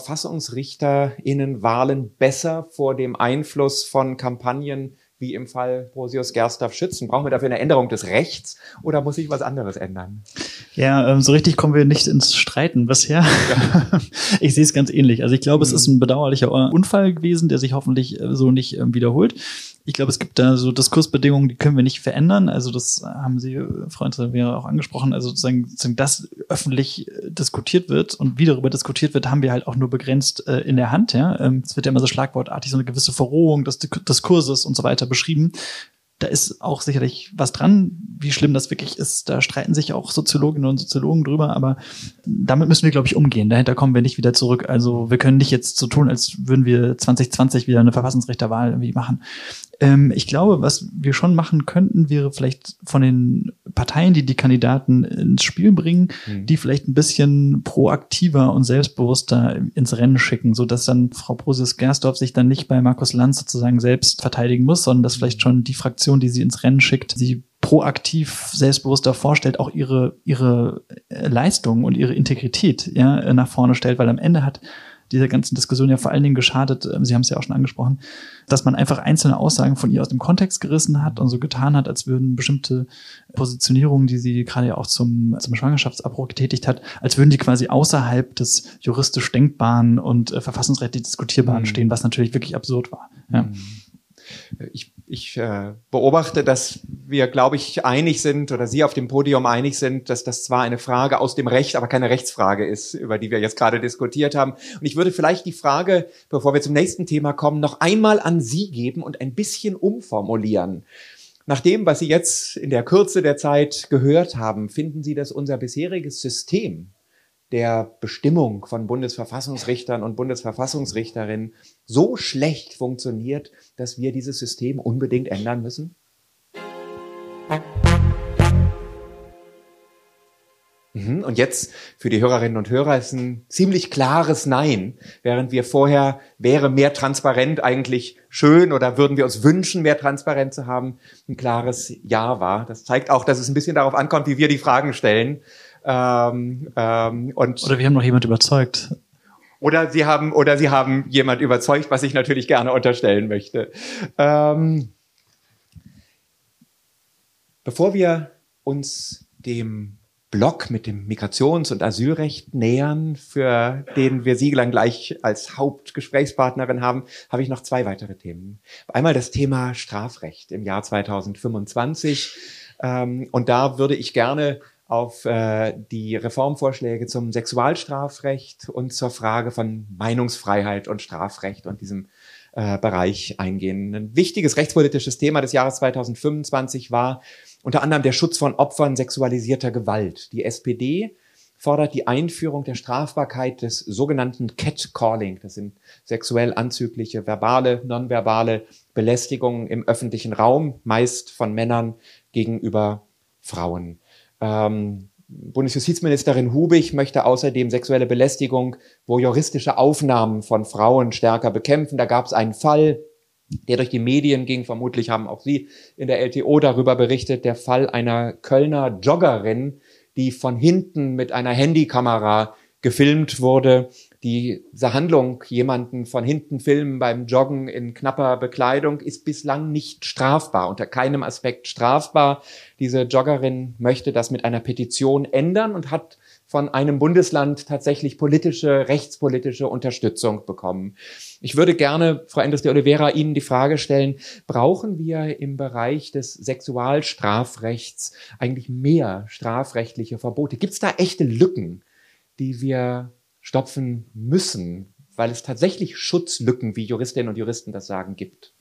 VerfassungsrichterInnen-Wahlen besser vor dem Einfluss von Kampagnen wie im Fall Brosius-Gersdorf schützen? Brauchen wir dafür eine Änderung des Rechts oder muss sich was anderes ändern? Ja, ähm, so richtig kommen wir nicht ins Streiten bisher. Ja. Ich sehe es ganz ähnlich. Also ich glaube, mhm. es ist ein bedauerlicher Unfall gewesen, der sich hoffentlich äh, so nicht äh, wiederholt. Ich glaube, es gibt da so Diskursbedingungen, die können wir nicht verändern. Also das haben Sie, Frau Endres auch angesprochen. Also sozusagen, sozusagen, dass öffentlich diskutiert wird und wie darüber diskutiert wird, haben wir halt auch nur begrenzt äh, in der Hand. Ja, ähm, es wird ja immer so schlagwortartig so eine gewisse Verrohung des Diskurses und so weiter beschrieben. Da ist auch sicherlich was dran, wie schlimm das wirklich ist. Da streiten sich auch Soziologinnen und Soziologen drüber, aber damit müssen wir, glaube ich, umgehen. Dahinter kommen wir nicht wieder zurück. Also wir können nicht jetzt so tun, als würden wir zwanzig zwanzig wieder eine Verfassungsrichterwahl irgendwie machen. Ähm, ich glaube, was wir schon machen könnten, wäre vielleicht von den Parteien, die die Kandidaten ins Spiel bringen, mhm. die vielleicht ein bisschen proaktiver und selbstbewusster ins Rennen schicken, sodass dann Frau Brosius-Gersdorf sich dann nicht bei Markus Lanz sozusagen selbst verteidigen muss, sondern dass vielleicht schon die Fraktion, die sie ins Rennen schickt, sie proaktiv selbstbewusster vorstellt, auch ihre ihre Leistung und ihre Integrität ja nach vorne stellt, weil am Ende hat dieser ganzen Diskussion ja vor allen Dingen geschadet, Sie haben es ja auch schon angesprochen, dass man einfach einzelne Aussagen von ihr aus dem Kontext gerissen hat und so getan hat, als würden bestimmte Positionierungen, die sie gerade ja auch zum, zum Schwangerschaftsabbruch getätigt hat, als würden die quasi außerhalb des juristisch Denkbaren und äh, verfassungsrechtlich Diskutierbaren mhm. stehen, was natürlich wirklich absurd war. Ja. Mhm. Ich, ich äh, beobachte, dass wir, glaube ich, einig sind oder Sie auf dem Podium einig sind, dass das zwar eine Frage aus dem Recht, aber keine Rechtsfrage ist, über die wir jetzt gerade diskutiert haben. Und ich würde vielleicht die Frage, bevor wir zum nächsten Thema kommen, noch einmal an Sie geben und ein bisschen umformulieren. Nach dem, was Sie jetzt in der Kürze der Zeit gehört haben, finden Sie, dass unser bisheriges System der Bestimmung von Bundesverfassungsrichtern und Bundesverfassungsrichterinnen so schlecht funktioniert, dass wir dieses System unbedingt ändern müssen? Und jetzt für die Hörerinnen und Hörer ist ein ziemlich klares Nein, während wir vorher wäre mehr transparent eigentlich schön oder würden wir uns wünschen, mehr Transparenz zu haben, ein klares Ja war. Das zeigt auch, dass es ein bisschen darauf ankommt, wie wir die Fragen stellen. Ähm, ähm, und oder wir haben noch jemand überzeugt. Oder Sie haben, oder Sie haben jemand überzeugt, was ich natürlich gerne unterstellen möchte. Ähm, bevor wir uns dem Block mit dem Migrations- und Asylrecht nähern, für den wir Sie dann gleich als Hauptgesprächspartnerin haben, habe ich noch zwei weitere Themen. Einmal das Thema Strafrecht im Jahr zweitausendfünfundzwanzig. Ähm, und da würde ich gerne auf äh, die Reformvorschläge zum Sexualstrafrecht und zur Frage von Meinungsfreiheit und Strafrecht und diesem äh, Bereich eingehen. Ein wichtiges rechtspolitisches Thema des Jahres zweitausendfünfundzwanzig war unter anderem der Schutz von Opfern sexualisierter Gewalt. Die S P D fordert die Einführung der Strafbarkeit des sogenannten Catcalling. Das sind sexuell anzügliche, verbale, nonverbale Belästigungen im öffentlichen Raum, meist von Männern gegenüber Frauen. Ähm, Bundesjustizministerin Hubig möchte außerdem sexuelle Belästigung, voyeuristische Aufnahmen von Frauen stärker bekämpfen. Da gab es einen Fall, der durch die Medien ging. Vermutlich haben auch Sie in der L T O darüber berichtet. Der Fall einer Kölner Joggerin, die von hinten mit einer Handykamera gefilmt wurde. Diese Handlung, jemanden von hinten filmen beim Joggen in knapper Bekleidung, ist bislang nicht strafbar, unter keinem Aspekt strafbar. Diese Joggerin möchte das mit einer Petition ändern und hat von einem Bundesland tatsächlich politische, rechtspolitische Unterstützung bekommen. Ich würde gerne, Frau Endres de Oliveira, Ihnen die Frage stellen, brauchen wir im Bereich des Sexualstrafrechts eigentlich mehr strafrechtliche Verbote? Gibt es da echte Lücken, die wir stopfen müssen, weil es tatsächlich Schutzlücken, wie Juristinnen und Juristen das sagen, gibt?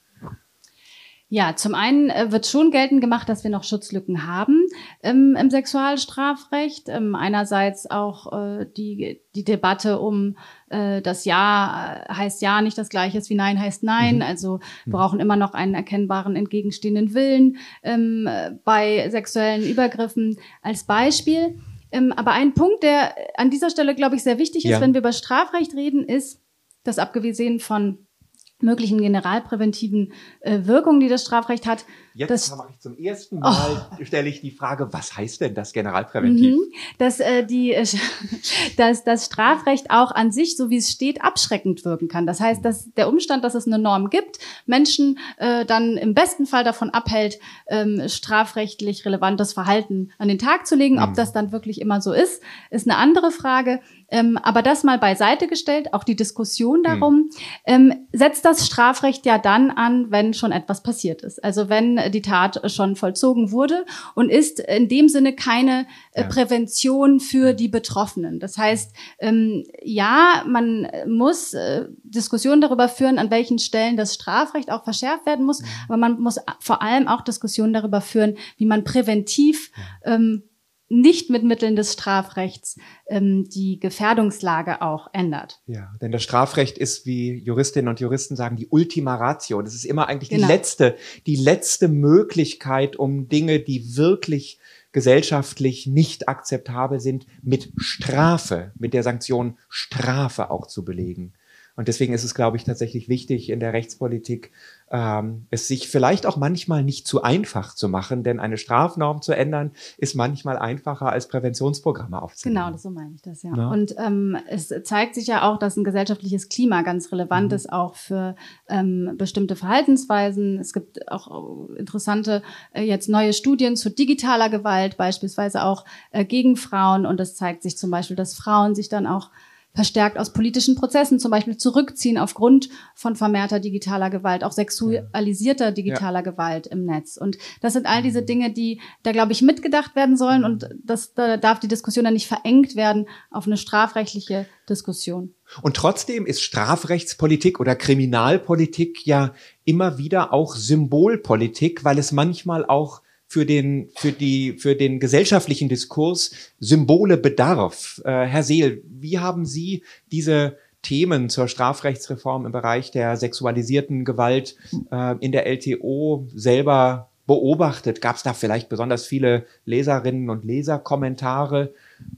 Ja, zum einen äh, wird schon geltend gemacht, dass wir noch Schutzlücken haben ähm, im Sexualstrafrecht. Ähm, einerseits auch äh, die, die Debatte um äh, das Ja äh, heißt Ja nicht das Gleiche ist wie Nein heißt Nein. Mhm. Also wir brauchen immer noch einen erkennbaren entgegenstehenden Willen ähm, bei sexuellen Übergriffen als Beispiel. Ähm, aber ein Punkt, der an dieser Stelle, glaube ich, sehr wichtig ist, ja, wenn wir über Strafrecht reden, ist, dass abgesehen von möglichen generalpräventiven äh, Wirkungen, die das Strafrecht hat. Jetzt das, mache ich zum ersten Mal, oh. stelle ich die Frage, was heißt denn das generalpräventiv? Mhm, dass, äh, die, äh, dass das Strafrecht auch an sich, so wie es steht, abschreckend wirken kann. Das heißt, dass der Umstand, dass es eine Norm gibt, Menschen äh, dann im besten Fall davon abhält, ähm, strafrechtlich relevantes Verhalten an den Tag zu legen. Mhm. Ob das dann wirklich immer so ist, ist eine andere Frage. Ähm, aber das mal beiseite gestellt, auch die Diskussion darum, mhm. ähm, setzt das Strafrecht ja dann an, wenn schon etwas passiert ist. Also wenn die Tat schon vollzogen wurde und ist in dem Sinne keine äh, Prävention für die Betroffenen. Das heißt, ähm, ja, man muss äh, Diskussionen darüber führen, an welchen Stellen das Strafrecht auch verschärft werden muss, mhm. aber man muss vor allem auch Diskussionen darüber führen, wie man präventiv ähm, nicht mit Mitteln des Strafrechts ähm, die Gefährdungslage auch ändert. Ja, denn das Strafrecht ist, wie Juristinnen und Juristen sagen, die Ultima Ratio. Das ist immer eigentlich genau. die letzte, die letzte Möglichkeit, um Dinge, die wirklich gesellschaftlich nicht akzeptabel sind, mit Strafe, mit der Sanktion Strafe auch zu belegen. Und deswegen ist es, glaube ich, tatsächlich wichtig in der Rechtspolitik, ähm, es sich vielleicht auch manchmal nicht zu einfach zu machen, denn eine Strafnorm zu ändern, ist manchmal einfacher als Präventionsprogramme aufzunehmen. Genau, so meine ich das, ja. ja. Und ähm, es zeigt sich ja auch, dass ein gesellschaftliches Klima ganz relevant mhm. ist, auch für ähm, bestimmte Verhaltensweisen. Es gibt auch interessante äh, jetzt neue Studien zu digitaler Gewalt, beispielsweise auch äh, gegen Frauen. Und es zeigt sich zum Beispiel, dass Frauen sich dann auch verstärkt aus politischen Prozessen zum Beispiel zurückziehen aufgrund von vermehrter digitaler Gewalt, auch sexualisierter digitaler ja. Gewalt im Netz. Und das sind all diese Dinge, die da, glaube ich, mitgedacht werden sollen. Und das, da darf die Diskussion dann nicht verengt werden auf eine strafrechtliche Diskussion. Und trotzdem ist Strafrechtspolitik oder Kriminalpolitik ja immer wieder auch Symbolpolitik, weil es manchmal auch für den, für die, für den gesellschaftlichen Diskurs Symbole bedarf. Äh, Herr Seel, wie haben Sie diese Themen zur Strafrechtsreform im Bereich der sexualisierten Gewalt äh, in der L T O selber beobachtet? Gab es da vielleicht besonders viele Leserinnen und Leserkommentare?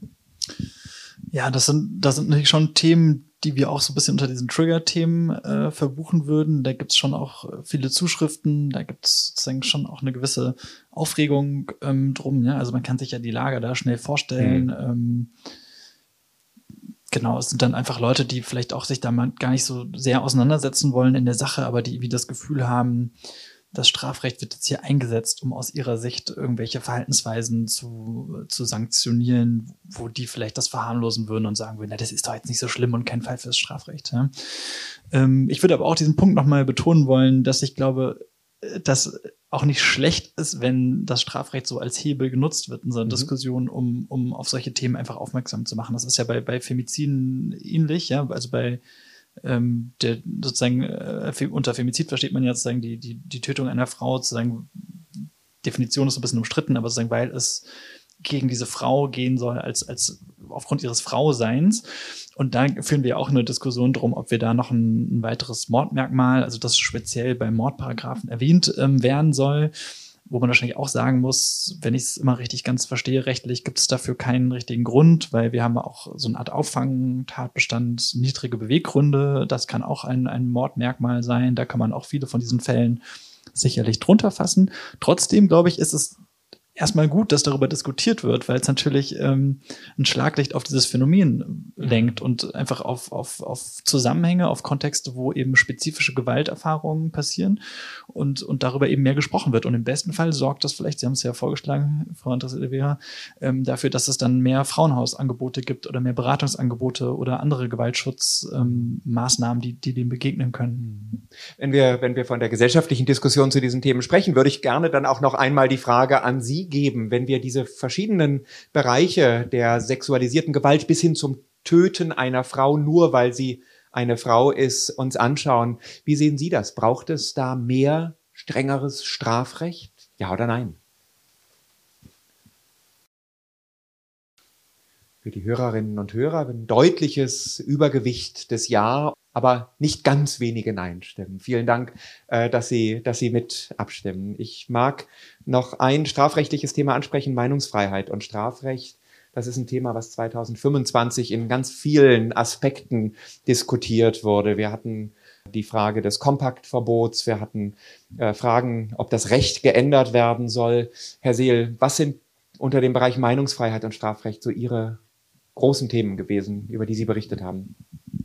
Ja, das sind, das sind natürlich schon Themen, die wir auch so ein bisschen unter diesen Trigger-Themen äh, verbuchen würden. Da gibt's schon auch viele Zuschriften, da gibt's sozusagen schon auch eine gewisse Aufregung ähm, drum. Ja? Also man kann sich ja die Lage da schnell vorstellen. Mhm. Ähm, genau, es sind dann einfach Leute, die vielleicht auch sich da mal gar nicht so sehr auseinandersetzen wollen in der Sache, aber die wie das Gefühl haben, das Strafrecht wird jetzt hier eingesetzt, um aus ihrer Sicht irgendwelche Verhaltensweisen zu, zu sanktionieren, wo die vielleicht das verharmlosen würden und sagen würden, na, das ist doch jetzt nicht so schlimm und kein Fall fürs Strafrecht. Ja. Ähm, ich würde aber auch diesen Punkt nochmal betonen wollen, dass ich glaube, dass auch nicht schlecht ist, wenn das Strafrecht so als Hebel genutzt wird in so einer mhm. Diskussion, um, um auf solche Themen einfach aufmerksam zu machen. Das ist ja bei, bei Femiziden ähnlich, ja, also bei Ähm, der sozusagen äh, unter Femizid versteht man ja sozusagen die, die, die Tötung einer Frau sozusagen, Definition ist so ein bisschen umstritten, aber sozusagen, weil es gegen diese Frau gehen soll, als, als aufgrund ihres Frauseins. Und da führen wir auch eine Diskussion drum, ob wir da noch ein, ein weiteres Mordmerkmal, also das speziell beim Mordparagraphen erwähnt ähm, werden soll, wo man wahrscheinlich auch sagen muss, wenn ich es immer richtig ganz verstehe, rechtlich gibt es dafür keinen richtigen Grund, weil wir haben auch so eine Art Auffangtatbestand, niedrige Beweggründe, das kann auch ein, ein Mordmerkmal sein, da kann man auch viele von diesen Fällen sicherlich drunter fassen. Trotzdem, glaube ich, ist es erstmal gut, dass darüber diskutiert wird, weil es natürlich ähm, ein Schlaglicht auf dieses Phänomen lenkt und einfach auf, auf, auf Zusammenhänge, auf Kontexte, wo eben spezifische Gewalterfahrungen passieren und, und darüber eben mehr gesprochen wird. Und im besten Fall sorgt das vielleicht, Sie haben es ja vorgeschlagen, Frau Andres Oliveira, ähm, dafür, dass es dann mehr Frauenhausangebote gibt oder mehr Beratungsangebote oder andere Gewaltschutzmaßnahmen, ähm, die, die dem begegnen können. Wenn wir, wenn wir von der gesellschaftlichen Diskussion zu diesen Themen sprechen, würde ich gerne dann auch noch einmal die Frage an Sie geben, wenn wir diese verschiedenen Bereiche der sexualisierten Gewalt bis hin zum Töten einer Frau, nur weil sie eine Frau ist, uns anschauen. Wie sehen Sie das? Braucht es da mehr strengeres Strafrecht? Ja oder nein? Für die Hörerinnen und Hörer ein deutliches Übergewicht des Ja, aber nicht ganz wenige Nein-Stimmen. Vielen Dank, dass Sie, dass Sie mit abstimmen. Ich mag noch ein strafrechtliches Thema ansprechen, Meinungsfreiheit und Strafrecht. Das ist ein Thema, was zweitausendfünfundzwanzig in ganz vielen Aspekten diskutiert wurde. Wir hatten die Frage des Kompaktverbots, wir hatten äh, Fragen, ob das Recht geändert werden soll. Herr Seel, was sind unter dem Bereich Meinungsfreiheit und Strafrecht so Ihre großen Themen gewesen, über die Sie berichtet haben?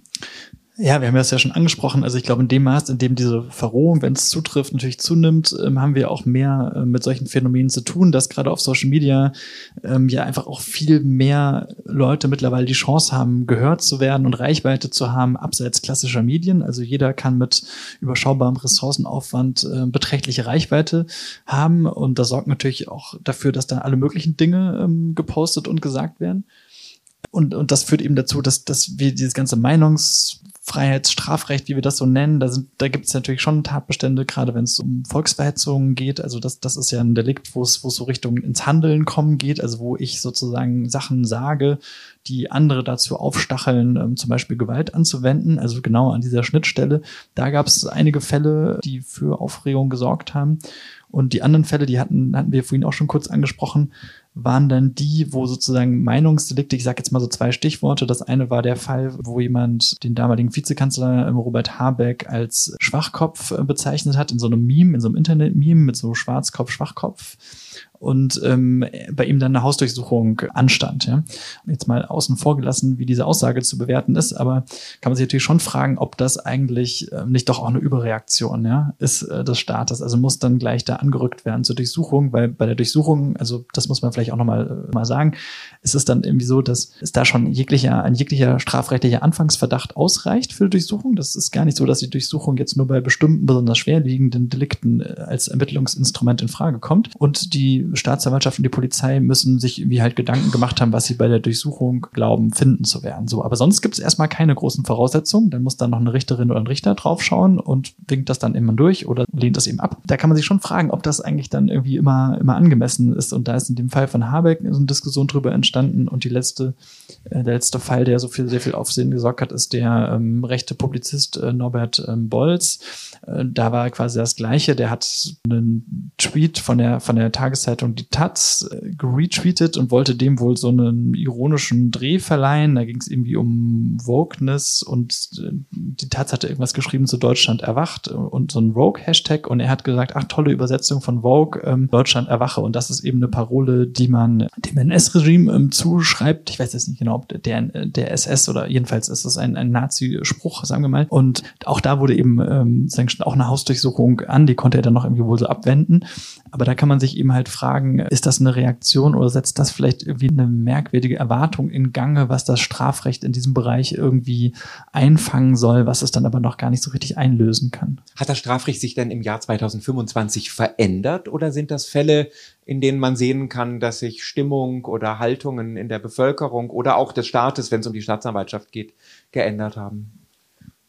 Ja, wir haben das ja schon angesprochen. Also ich glaube, in dem Maß, in dem diese Verrohung, wenn es zutrifft, natürlich zunimmt, ähm, haben wir auch mehr äh, mit solchen Phänomenen zu tun, dass gerade auf Social Media ähm, ja einfach auch viel mehr Leute mittlerweile die Chance haben, gehört zu werden und Reichweite zu haben, abseits klassischer Medien. Also jeder kann mit überschaubarem Ressourcenaufwand äh, beträchtliche Reichweite haben. Und das sorgt natürlich auch dafür, dass da alle möglichen Dinge ähm, gepostet und gesagt werden. Und, und das führt eben dazu, dass, dass wir dieses ganze Meinungsfreiheitsstrafrecht, wie wir das so nennen, da sind, da gibt es natürlich schon Tatbestände, gerade wenn es um Volksverhetzungen geht. Also das, das ist ja ein Delikt, wo es, wo es so Richtung ins Handeln kommen geht, also wo ich sozusagen Sachen sage, die andere dazu aufstacheln, ähm, zum Beispiel Gewalt anzuwenden, also genau an dieser Schnittstelle. Da gab es einige Fälle, die für Aufregung gesorgt haben. Und die anderen Fälle, die hatten, hatten wir vorhin auch schon kurz angesprochen, waren dann die, wo sozusagen Meinungsdelikte, ich sage jetzt mal so zwei Stichworte. Das eine war der Fall, wo jemand den damaligen Vizekanzler Robert Habeck als Schwachkopf bezeichnet hat, in so einem Meme, in so einem Internet-Meme mit so Schwarzkopf, Schwachkopf. Und ähm, bei ihm dann eine Hausdurchsuchung anstand. Ja. Jetzt mal außen vor gelassen, wie diese Aussage zu bewerten ist, aber kann man sich natürlich schon fragen, ob das eigentlich äh, nicht doch auch eine Überreaktion ja, ist äh, des Staates. Also muss dann gleich da angerückt werden zur Durchsuchung, weil bei der Durchsuchung, also das muss man vielleicht auch nochmal äh, mal sagen, ist es dann irgendwie so, dass es da schon jeglicher, ein jeglicher strafrechtlicher Anfangsverdacht ausreicht für die Durchsuchung. Das ist gar nicht so, dass die Durchsuchung jetzt nur bei bestimmten besonders schwerwiegenden Delikten äh, als Ermittlungsinstrument in Frage kommt. Und die Staatsanwaltschaft und die Polizei müssen sich irgendwie halt Gedanken gemacht haben, was sie bei der Durchsuchung glauben, finden zu werden. So, aber sonst gibt es erstmal keine großen Voraussetzungen. Dann muss dann noch eine Richterin oder ein Richter draufschauen und winkt das dann immer durch oder lehnt das eben ab. Da kann man sich schon fragen, ob das eigentlich dann irgendwie immer, immer angemessen ist. Und da ist in dem Fall von Habeck so eine Diskussion drüber entstanden. Und die letzte, äh, der letzte Fall, der so viel, sehr viel Aufsehen gesorgt hat, ist der ähm, rechte Publizist äh, Norbert ähm, Bolz. Äh, da war quasi das Gleiche. Der hat einen Tweet von der, von der Tageszeitung die Taz äh, geretweetet und wollte dem wohl so einen ironischen Dreh verleihen. Da ging es irgendwie um Wokeness und äh, die Taz hatte irgendwas geschrieben zu Deutschland erwacht und so ein Woke-Hashtag und er hat gesagt, ach, tolle Übersetzung von Woke, ähm, Deutschland erwache. Und das ist eben eine Parole, die man dem N S-Regime ähm, zuschreibt. Ich weiß jetzt nicht genau, ob der, der S S oder jedenfalls ist es ein, ein Nazi-Spruch, sagen wir mal. Und auch da wurde eben ähm, auch eine Hausdurchsuchung an, die konnte er dann noch irgendwie wohl so abwenden. Aber da kann man sich eben halt fragen, ist das eine Reaktion oder setzt das vielleicht irgendwie eine merkwürdige Erwartung in Gange, was das Strafrecht in diesem Bereich irgendwie einfangen soll, was es dann aber noch gar nicht so richtig einlösen kann? Hat das Strafrecht sich denn im Jahr zweitausendfünfundzwanzig verändert oder sind das Fälle, in denen man sehen kann, dass sich Stimmung oder Haltungen in der Bevölkerung oder auch des Staates, wenn es um die Staatsanwaltschaft geht, geändert haben?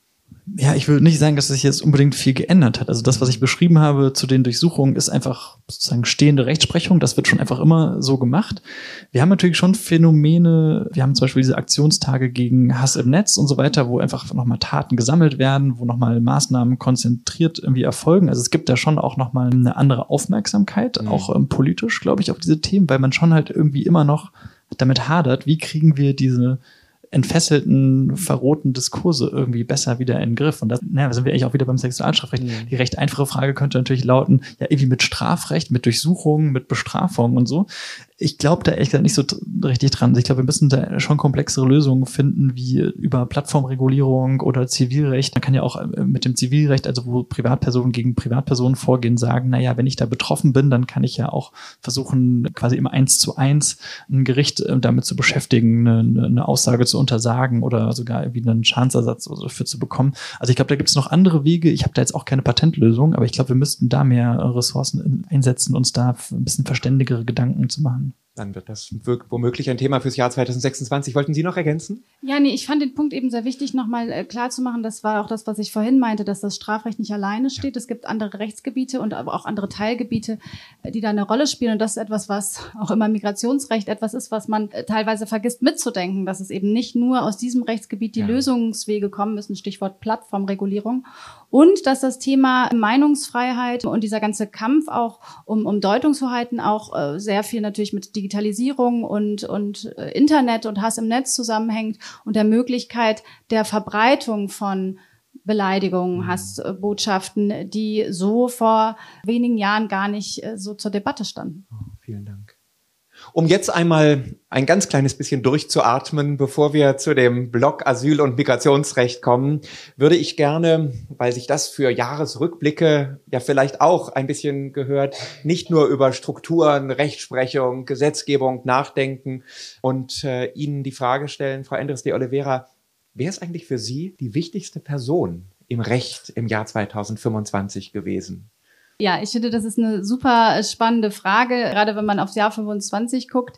Ja, ich würde nicht sagen, dass sich jetzt unbedingt viel geändert hat. Also das, was ich beschrieben habe zu den Durchsuchungen, ist einfach sozusagen stehende Rechtsprechung. Das wird schon einfach immer so gemacht. Wir haben natürlich schon Phänomene. Wir haben zum Beispiel diese Aktionstage gegen Hass im Netz und so weiter, wo einfach nochmal Taten gesammelt werden, wo nochmal Maßnahmen konzentriert irgendwie erfolgen. Also es gibt da schon auch nochmal eine andere Aufmerksamkeit, mhm. auch ähm, politisch, glaube ich, auf diese Themen, weil man schon halt irgendwie immer noch damit hadert, wie kriegen wir diese entfesselten, verrohten Diskurse irgendwie besser wieder in den Griff. Und da naja, sind wir eigentlich auch wieder beim Sexualstrafrecht. Mhm. Die recht einfache Frage könnte natürlich lauten, ja, irgendwie mit Strafrecht, mit Durchsuchungen, mit Bestrafung und so. Ich glaube da ehrlich gesagt nicht so t- richtig dran. Ich glaube, wir müssen da schon komplexere Lösungen finden, wie über Plattformregulierung oder Zivilrecht. Man kann ja auch mit dem Zivilrecht, also wo Privatpersonen gegen Privatpersonen vorgehen, sagen, naja, wenn ich da betroffen bin, dann kann ich ja auch versuchen, quasi im Eins zu eins ein Gericht damit zu beschäftigen, eine, eine Aussage zu untersagen oder sogar irgendwie einen Schadensersatz dafür zu bekommen. Also ich glaube, da gibt es noch andere Wege. Ich habe da jetzt auch keine Patentlösung, aber ich glaube, wir müssten da mehr Ressourcen einsetzen, uns da ein bisschen verständigere Gedanken zu machen. Dann wird das womöglich ein Thema fürs Jahr zwanzig sechsundzwanzig. Wollten Sie noch ergänzen? Ja, nee, ich fand den Punkt eben sehr wichtig, nochmal äh, klar zu machen. Das war auch das, was ich vorhin meinte, dass das Strafrecht nicht alleine steht. Ja. Es gibt andere Rechtsgebiete und aber auch andere Teilgebiete, die da eine Rolle spielen. Und das ist etwas, was auch immer Migrationsrecht etwas ist, was man äh, teilweise vergisst mitzudenken, dass es eben nicht nur aus diesem Rechtsgebiet die ja. Lösungswege kommen müssen, Stichwort Plattformregulierung. Und dass das Thema Meinungsfreiheit und dieser ganze Kampf auch um, um Deutungshoheiten auch äh, sehr viel natürlich mit Digitalisierung und, und äh, Internet und Hass im Netz zusammenhängt und der Möglichkeit der Verbreitung von Beleidigungen, Hassbotschaften, die so vor wenigen Jahren gar nicht äh, so zur Debatte standen. Oh, vielen Dank. Um jetzt einmal ein ganz kleines bisschen durchzuatmen, bevor wir zu dem Block Asyl- und Migrationsrecht kommen, würde ich gerne, weil sich das für Jahresrückblicke ja vielleicht auch ein bisschen gehört, nicht nur über Strukturen, Rechtsprechung, Gesetzgebung nachdenken und äh, Ihnen die Frage stellen, Frau Endres de Oliveira, wer ist eigentlich für Sie die wichtigste Person im Recht im Jahr zwanzig fünfundzwanzig gewesen? Ja, ich finde, das ist eine super spannende Frage, gerade wenn man aufs Jahr fünfundzwanzig guckt.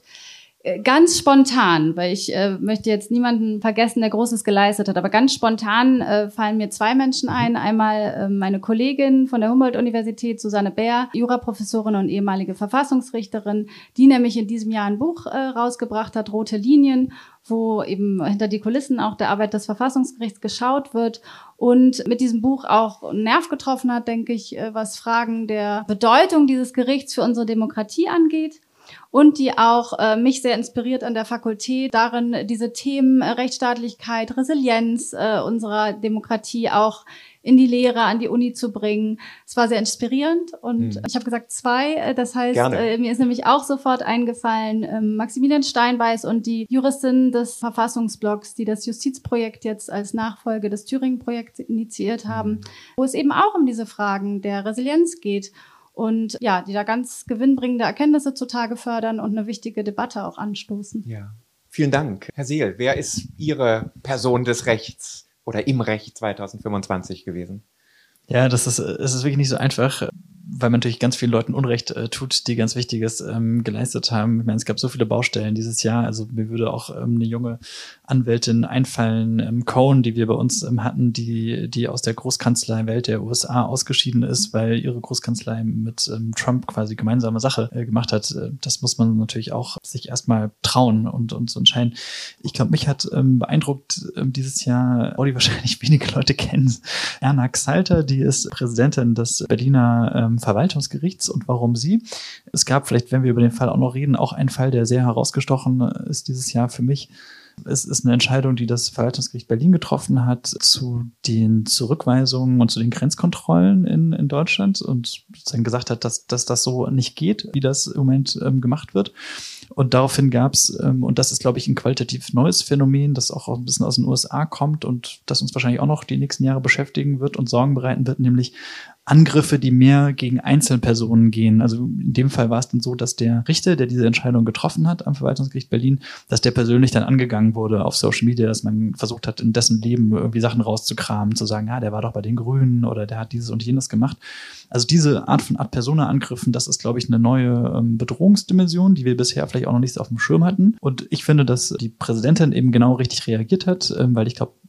Ganz spontan, weil ich äh, möchte jetzt niemanden vergessen, der Großes geleistet hat, aber ganz spontan äh, fallen mir zwei Menschen ein. Einmal äh, meine Kollegin von der Humboldt-Universität, Susanne Bär, Juraprofessorin und ehemalige Verfassungsrichterin, die nämlich in diesem Jahr ein Buch äh, rausgebracht hat, Rote Linien, wo eben hinter die Kulissen auch der Arbeit des Verfassungsgerichts geschaut wird und mit diesem Buch auch einen Nerv getroffen hat, denke ich, äh, was Fragen der Bedeutung dieses Gerichts für unsere Demokratie angeht. Und die auch äh, mich sehr inspiriert an der Fakultät, darin diese Themen äh, Rechtsstaatlichkeit, Resilienz äh, unserer Demokratie auch in die Lehre, an die Uni zu bringen. Es war sehr inspirierend und hm. ich habe gesagt zwei, äh, das heißt, äh, mir ist nämlich auch sofort eingefallen, äh, Maximilian Steinbeiß und die Juristin des Verfassungsblocks, die das Justizprojekt jetzt als Nachfolge des Thüringen-Projekts initiiert haben, hm. wo es eben auch um diese Fragen der Resilienz geht. Und ja, die da ganz gewinnbringende Erkenntnisse zutage fördern und eine wichtige Debatte auch anstoßen. Ja, vielen Dank. Herr Seel, wer ist Ihre Person des Rechts oder im Recht zwanzig fünfundzwanzig gewesen? Ja, das ist, es ist wirklich nicht so einfach, weil man natürlich ganz vielen Leuten Unrecht äh, tut, die ganz Wichtiges ähm, geleistet haben. Ich meine, es gab so viele Baustellen dieses Jahr. Also mir würde auch ähm, eine junge Anwältin einfallen, ähm, Cohen, die wir bei uns ähm, hatten, die die aus der Großkanzleiwelt der U S A ausgeschieden ist, weil ihre Großkanzlei mit ähm, Trump quasi gemeinsame Sache äh, gemacht hat. Äh, das muss man natürlich auch sich erstmal trauen und uns entscheiden. Ich glaube, mich hat ähm, beeindruckt ähm, dieses Jahr, oh, die wahrscheinlich wenige Leute kennen, Erna Xalter, die ist Präsidentin des Berliner ähm, Verwaltungsgerichts. Und warum sie? Es gab vielleicht, wenn wir über den Fall auch noch reden, auch einen Fall, der sehr herausgestochen ist dieses Jahr für mich. Es ist eine Entscheidung, die das Verwaltungsgericht Berlin getroffen hat zu den Zurückweisungen und zu den Grenzkontrollen in, in Deutschland und sozusagen gesagt hat, dass, dass das so nicht geht, wie das im Moment ähm, gemacht wird. Und daraufhin gab es, ähm, und das ist, glaube ich, ein qualitativ neues Phänomen, das auch ein bisschen aus den U S A kommt und das uns wahrscheinlich auch noch die nächsten Jahre beschäftigen wird und Sorgen bereiten wird, nämlich Angriffe, die mehr gegen Einzelpersonen gehen. Also in dem Fall war es dann so, dass der Richter, der diese Entscheidung getroffen hat am Verwaltungsgericht Berlin, dass der persönlich dann angegangen wurde auf Social Media, dass man versucht hat, in dessen Leben irgendwie Sachen rauszukramen, zu sagen, ja, der war doch bei den Grünen oder der hat dieses und jenes gemacht. Also diese Art von Ad-Persona-Angriffen, das ist, glaube ich, eine neue ähm, Bedrohungsdimension, die wir bisher vielleicht auch noch nicht so auf dem Schirm hatten. Und ich finde, dass die Präsidentin eben genau richtig reagiert hat, ähm, weil ich glaube,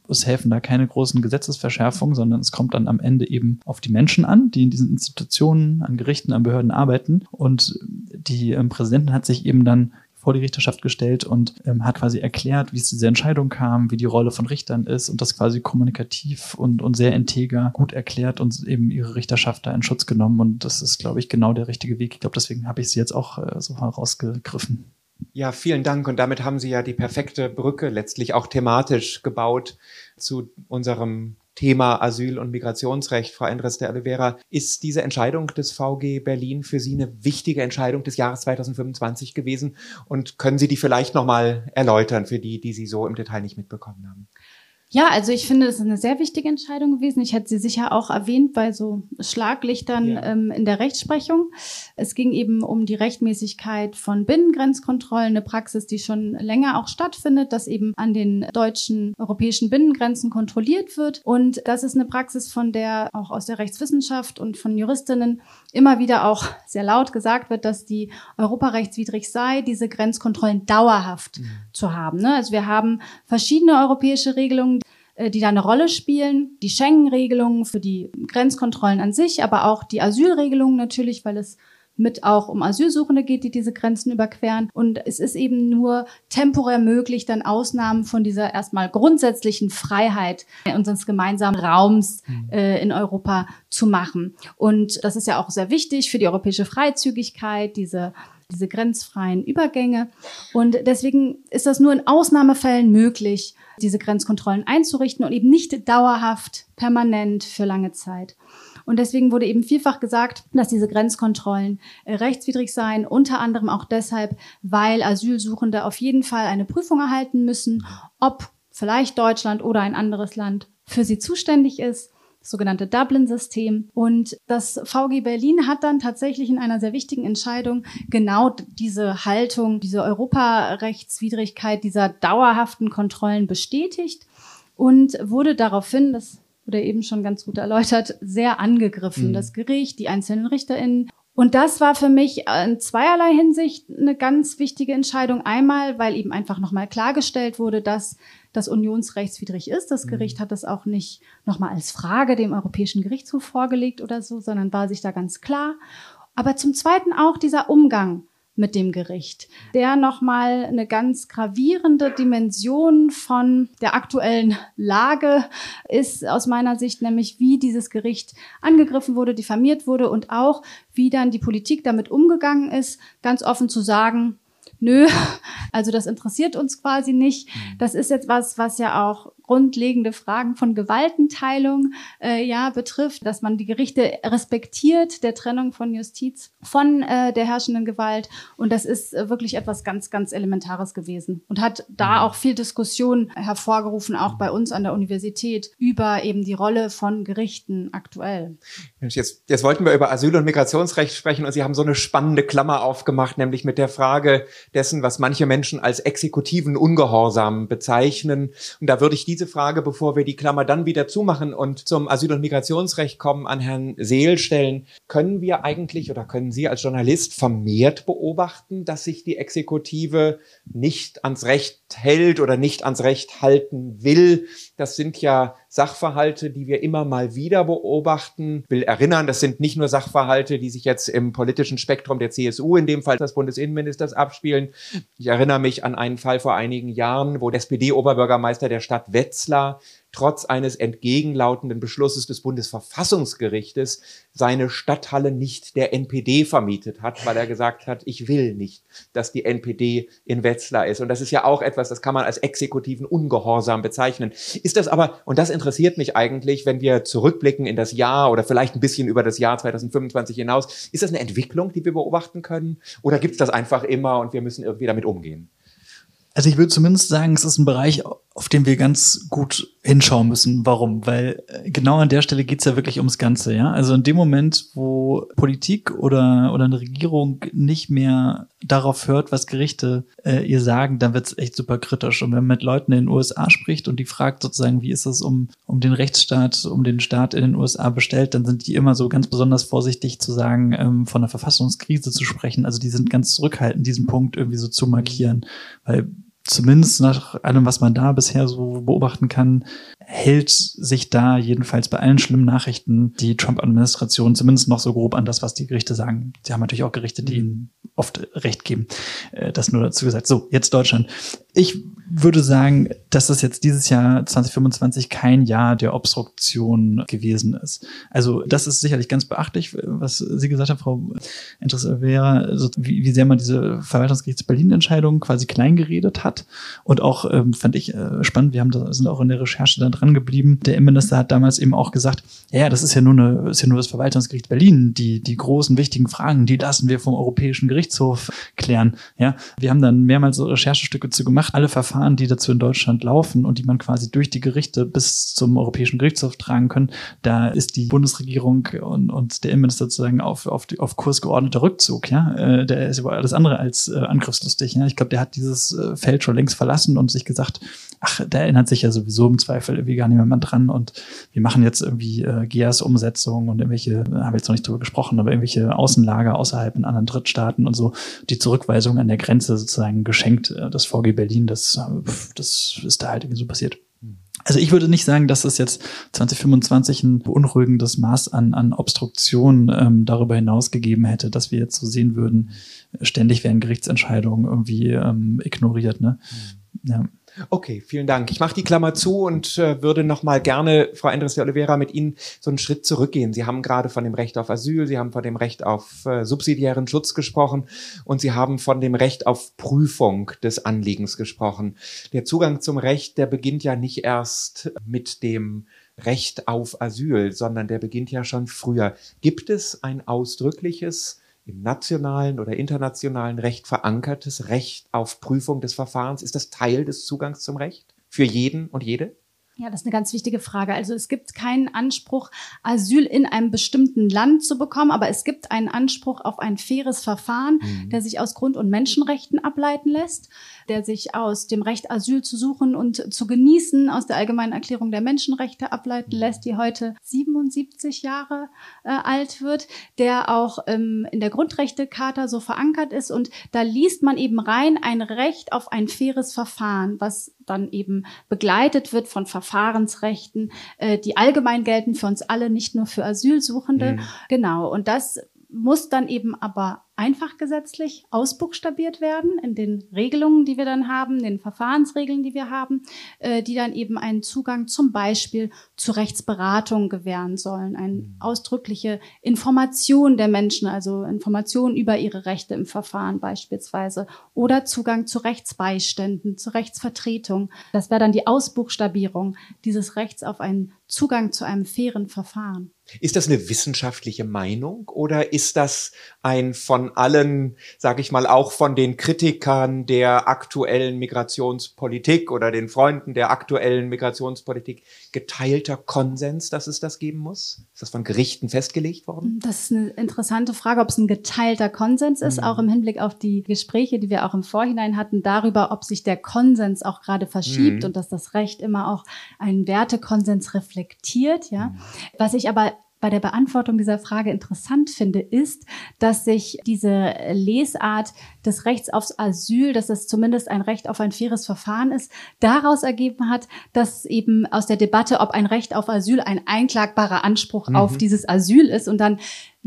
es helfen da keine großen Gesetzesverschärfungen, sondern es kommt dann am Ende eben auf die Menschen an, die in diesen Institutionen, an Gerichten, an Behörden arbeiten. Und die ähm, Präsidentin hat sich eben dann vor die Richterschaft gestellt und ähm, hat quasi erklärt, wie es zu dieser Entscheidung kam, wie die Rolle von Richtern ist und das quasi kommunikativ und, und sehr integer gut erklärt und eben ihre Richterschaft da in Schutz genommen. Und das ist, glaube ich, genau der richtige Weg. Ich glaube, deswegen habe ich sie jetzt auch äh, so herausgegriffen. Ja, vielen Dank. Und damit haben Sie ja die perfekte Brücke letztlich auch thematisch gebaut zu unserem Thema Asyl- und Migrationsrecht. Frau Endres de Oliveira, ist diese Entscheidung des V G Berlin für Sie eine wichtige Entscheidung des Jahres zweitausendfünfundzwanzig gewesen? Und können Sie die vielleicht nochmal erläutern für die, die Sie so im Detail nicht mitbekommen haben? Ja, also ich finde, das ist eine sehr wichtige Entscheidung gewesen. Ich hätte sie sicher auch erwähnt bei so Schlaglichtern ja. ähm, in der Rechtsprechung. Es ging eben um die Rechtmäßigkeit von Binnengrenzkontrollen, eine Praxis, die schon länger auch stattfindet, dass eben an den deutschen, europäischen Binnengrenzen kontrolliert wird. Und das ist eine Praxis, von der auch aus der Rechtswissenschaft und von Juristinnen immer wieder auch sehr laut gesagt wird, dass die europarechtswidrig sei, diese Grenzkontrollen dauerhaft mhm. zu haben. Ne? Also wir haben verschiedene europäische Regelungen, die da eine Rolle spielen. Die Schengen-Regelungen für die Grenzkontrollen an sich, aber auch die Asylregelungen natürlich, weil es mit auch um Asylsuchende geht, die diese Grenzen überqueren. Und es ist eben nur temporär möglich, dann Ausnahmen von dieser erstmal grundsätzlichen Freiheit unseres gemeinsamen Raums äh, in Europa zu machen. Und das ist ja auch sehr wichtig für die europäische Freizügigkeit, diese diese grenzfreien Übergänge. Und deswegen ist das nur in Ausnahmefällen möglich, diese Grenzkontrollen einzurichten und eben nicht dauerhaft, permanent für lange Zeit. Und deswegen wurde eben vielfach gesagt, dass diese Grenzkontrollen äh, rechtswidrig seien, unter anderem auch deshalb, weil Asylsuchende auf jeden Fall eine Prüfung erhalten müssen, ob vielleicht Deutschland oder ein anderes Land für sie zuständig ist. Das sogenannte Dublin-System. Und das V G Berlin hat dann tatsächlich in einer sehr wichtigen Entscheidung genau diese Haltung, diese Europarechtswidrigkeit dieser dauerhaften Kontrollen bestätigt und wurde daraufhin, das wurde eben schon ganz gut erläutert, sehr angegriffen. Mhm. Das Gericht, die einzelnen RichterInnen. Und das war für mich in zweierlei Hinsicht eine ganz wichtige Entscheidung. Einmal, weil eben einfach nochmal klargestellt wurde, dass das unionsrechtswidrig ist. Das Gericht hat das auch nicht nochmal als Frage dem Europäischen Gerichtshof vorgelegt oder so, sondern war sich da ganz klar. Aber zum Zweiten auch dieser Umgang mit dem Gericht, der nochmal eine ganz gravierende Dimension von der aktuellen Lage ist, aus meiner Sicht, nämlich wie dieses Gericht angegriffen wurde, diffamiert wurde und auch wie dann die Politik damit umgegangen ist, ganz offen zu sagen, nö, also das interessiert uns quasi nicht. Das ist jetzt was, was ja auch grundlegende Fragen von Gewaltenteilung äh, ja betrifft, dass man die Gerichte respektiert, der Trennung von Justiz von äh, der herrschenden Gewalt. Und das ist äh, wirklich etwas ganz, ganz Elementares gewesen und hat da auch viel Diskussion hervorgerufen, auch bei uns an der Universität, über eben die Rolle von Gerichten aktuell. Jetzt, jetzt wollten wir über Asyl- und Migrationsrecht sprechen und Sie haben so eine spannende Klammer aufgemacht, nämlich mit der Frage dessen, was manche Menschen als exekutiven Ungehorsam bezeichnen. Und da würde ich diese Frage, bevor wir die Klammer dann wieder zumachen und zum Asyl- und Migrationsrecht kommen, an Herrn Seel stellen. Können wir eigentlich oder können Sie als Journalist vermehrt beobachten, dass sich die Exekutive nicht ans Recht hält oder nicht ans Recht halten will? Das sind ja Sachverhalte, die wir immer mal wieder beobachten. Ich will erinnern, das sind nicht nur Sachverhalte, die sich jetzt im politischen Spektrum der C S U, in dem Fall des Bundesinnenministers, abspielen. Ich erinnere mich an einen Fall vor einigen Jahren, wo der S P D-Oberbürgermeister der Stadt Wetzlar trotz eines entgegenlautenden Beschlusses des Bundesverfassungsgerichtes seine Stadthalle nicht der N P D vermietet hat, weil er gesagt hat, ich will nicht, dass die N P D in Wetzlar ist. Und das ist ja auch etwas, das kann man als exekutiven Ungehorsam bezeichnen. Ist das aber, und das interessiert mich eigentlich, wenn wir zurückblicken in das Jahr oder vielleicht ein bisschen über das Jahr zweitausendfünfundzwanzig hinaus, ist das eine Entwicklung, die wir beobachten können? Oder gibt es das einfach immer und wir müssen irgendwie damit umgehen? Also ich würde zumindest sagen, es ist ein Bereich, auf den wir ganz gut hinschauen müssen. Warum? Weil genau an der Stelle geht's ja wirklich ums Ganze, ja. Also in dem Moment, wo Politik oder oder eine Regierung nicht mehr darauf hört, was Gerichte äh, ihr sagen, dann wird's echt super kritisch. Und wenn man mit Leuten in den U S A spricht und die fragt sozusagen, wie ist es um um den Rechtsstaat, um den Staat in den U S A bestellt, dann sind die immer so ganz besonders vorsichtig zu sagen, ähm, von einer Verfassungskrise zu sprechen. Also die sind ganz zurückhaltend, diesen Punkt irgendwie so zu markieren, weil zumindest nach allem, was man da bisher so beobachten kann, hält sich da jedenfalls bei allen schlimmen Nachrichten die Trump-Administration zumindest noch so grob an das, was die Gerichte sagen. Sie haben natürlich auch Gerichte, die ihnen oft Recht geben. Das nur dazu gesagt. So, jetzt Deutschland. Ich würde sagen, dass das jetzt dieses Jahr zwanzig fünfundzwanzig kein Jahr der Obstruktion gewesen ist. Also das ist sicherlich ganz beachtlich, was Sie gesagt haben, Frau Entres-Elvera, also wie, wie sehr man diese Verwaltungsgerichts-Berlin-Entscheidung quasi kleingeredet hat. Und auch, ähm, fand ich äh, spannend, wir haben da, sind auch in der Recherche da dran geblieben. Der Innenminister hat damals eben auch gesagt, ja, das ist ja nur eine, ist ja nur das Verwaltungsgericht Berlin. Die, die großen, wichtigen Fragen, die lassen wir vom Europäischen Gerichtshof klären. Ja, wir haben dann mehrmals so Recherchestücke zu gemacht. Alle Verfahren, die dazu in Deutschland laufen und die man quasi durch die Gerichte bis zum Europäischen Gerichtshof tragen können, da ist die Bundesregierung und, und der Innenminister sozusagen auf, auf, die, auf Kurs geordneter Rückzug. Ja, äh, der ist über alles andere als äh, angriffslustig. Ja, ich glaube, der hat dieses äh, Feld schon längst verlassen und sich gesagt, ach, da erinnert sich ja sowieso im Zweifel irgendwie gar nicht mehr dran und wir machen jetzt irgendwie äh, G I A S-Umsetzung und irgendwelche, da haben wir jetzt noch nicht drüber gesprochen, aber irgendwelche Außenlager außerhalb in anderen Drittstaaten und so, die Zurückweisung an der Grenze sozusagen geschenkt, äh, das V G Berlin, das, das ist da halt irgendwie so passiert. Also ich würde nicht sagen, dass es jetzt zwanzig fünfundzwanzig ein beunruhigendes Maß an, an Obstruktion ähm, darüber hinaus gegeben hätte, dass wir jetzt so sehen würden, ständig werden Gerichtsentscheidungen irgendwie ähm, ignoriert. Ne? Ja. Okay, vielen Dank. Ich mache die Klammer zu und äh, würde noch mal gerne, Frau Entres-Elvera, mit Ihnen so einen Schritt zurückgehen. Sie haben gerade von dem Recht auf Asyl, Sie haben von dem Recht auf äh, subsidiären Schutz gesprochen und Sie haben von dem Recht auf Prüfung des Anliegens gesprochen. Der Zugang zum Recht, der beginnt ja nicht erst mit dem Recht auf Asyl, sondern der beginnt ja schon früher. Gibt es ein ausdrückliches, im nationalen oder internationalen Recht verankertes Recht auf Prüfung des Verfahrens? Ist das Teil des Zugangs zum Recht für jeden und jede? Ja, das ist eine ganz wichtige Frage. Also es gibt keinen Anspruch, Asyl in einem bestimmten Land zu bekommen, aber es gibt einen Anspruch auf ein faires Verfahren, mhm. der sich aus Grund- und Menschenrechten ableiten lässt, der sich aus dem Recht, Asyl zu suchen und zu genießen, aus der Allgemeinen Erklärung der Menschenrechte ableiten lässt, die heute siebenundsiebzig Jahre äh, alt wird, der auch ähm, in der Grundrechtecharta so verankert ist. Und da liest man eben rein ein Recht auf ein faires Verfahren, was dann eben begleitet wird von Verfahrensrechten, äh, die allgemein gelten für uns alle, nicht nur für Asylsuchende. Mhm. Genau. Und das muss dann eben aber einfach gesetzlich ausbuchstabiert werden in den Regelungen, die wir dann haben, den Verfahrensregeln, die wir haben, äh, die dann eben einen Zugang zum Beispiel zu Rechtsberatung gewähren sollen, eine ausdrückliche Information der Menschen, also Informationen über ihre Rechte im Verfahren beispielsweise, oder Zugang zu Rechtsbeiständen, zu Rechtsvertretung. Das wäre dann die Ausbuchstabierung dieses Rechts auf einen Zugang zu einem fairen Verfahren. Ist das eine wissenschaftliche Meinung oder ist das ein von allen, sage ich mal, auch von den Kritikern der aktuellen Migrationspolitik oder den Freunden der aktuellen Migrationspolitik geteilter Konsens, dass es das geben muss? Ist das von Gerichten festgelegt worden? Das ist eine interessante Frage, ob es ein geteilter Konsens ist, mhm. auch im Hinblick auf die Gespräche, die wir auch im Vorhinein hatten, darüber, ob sich der Konsens auch gerade verschiebt mhm. und dass das Recht immer auch einen Wertekonsens reflektiert. Ja, mhm. Was ich aber bei der Beantwortung dieser Frage interessant finde, ist, dass sich diese Lesart des Rechts aufs Asyl, dass es zumindest ein Recht auf ein faires Verfahren ist, daraus ergeben hat, dass eben aus der Debatte, ob ein Recht auf Asyl ein einklagbarer Anspruch mhm. auf dieses Asyl ist und dann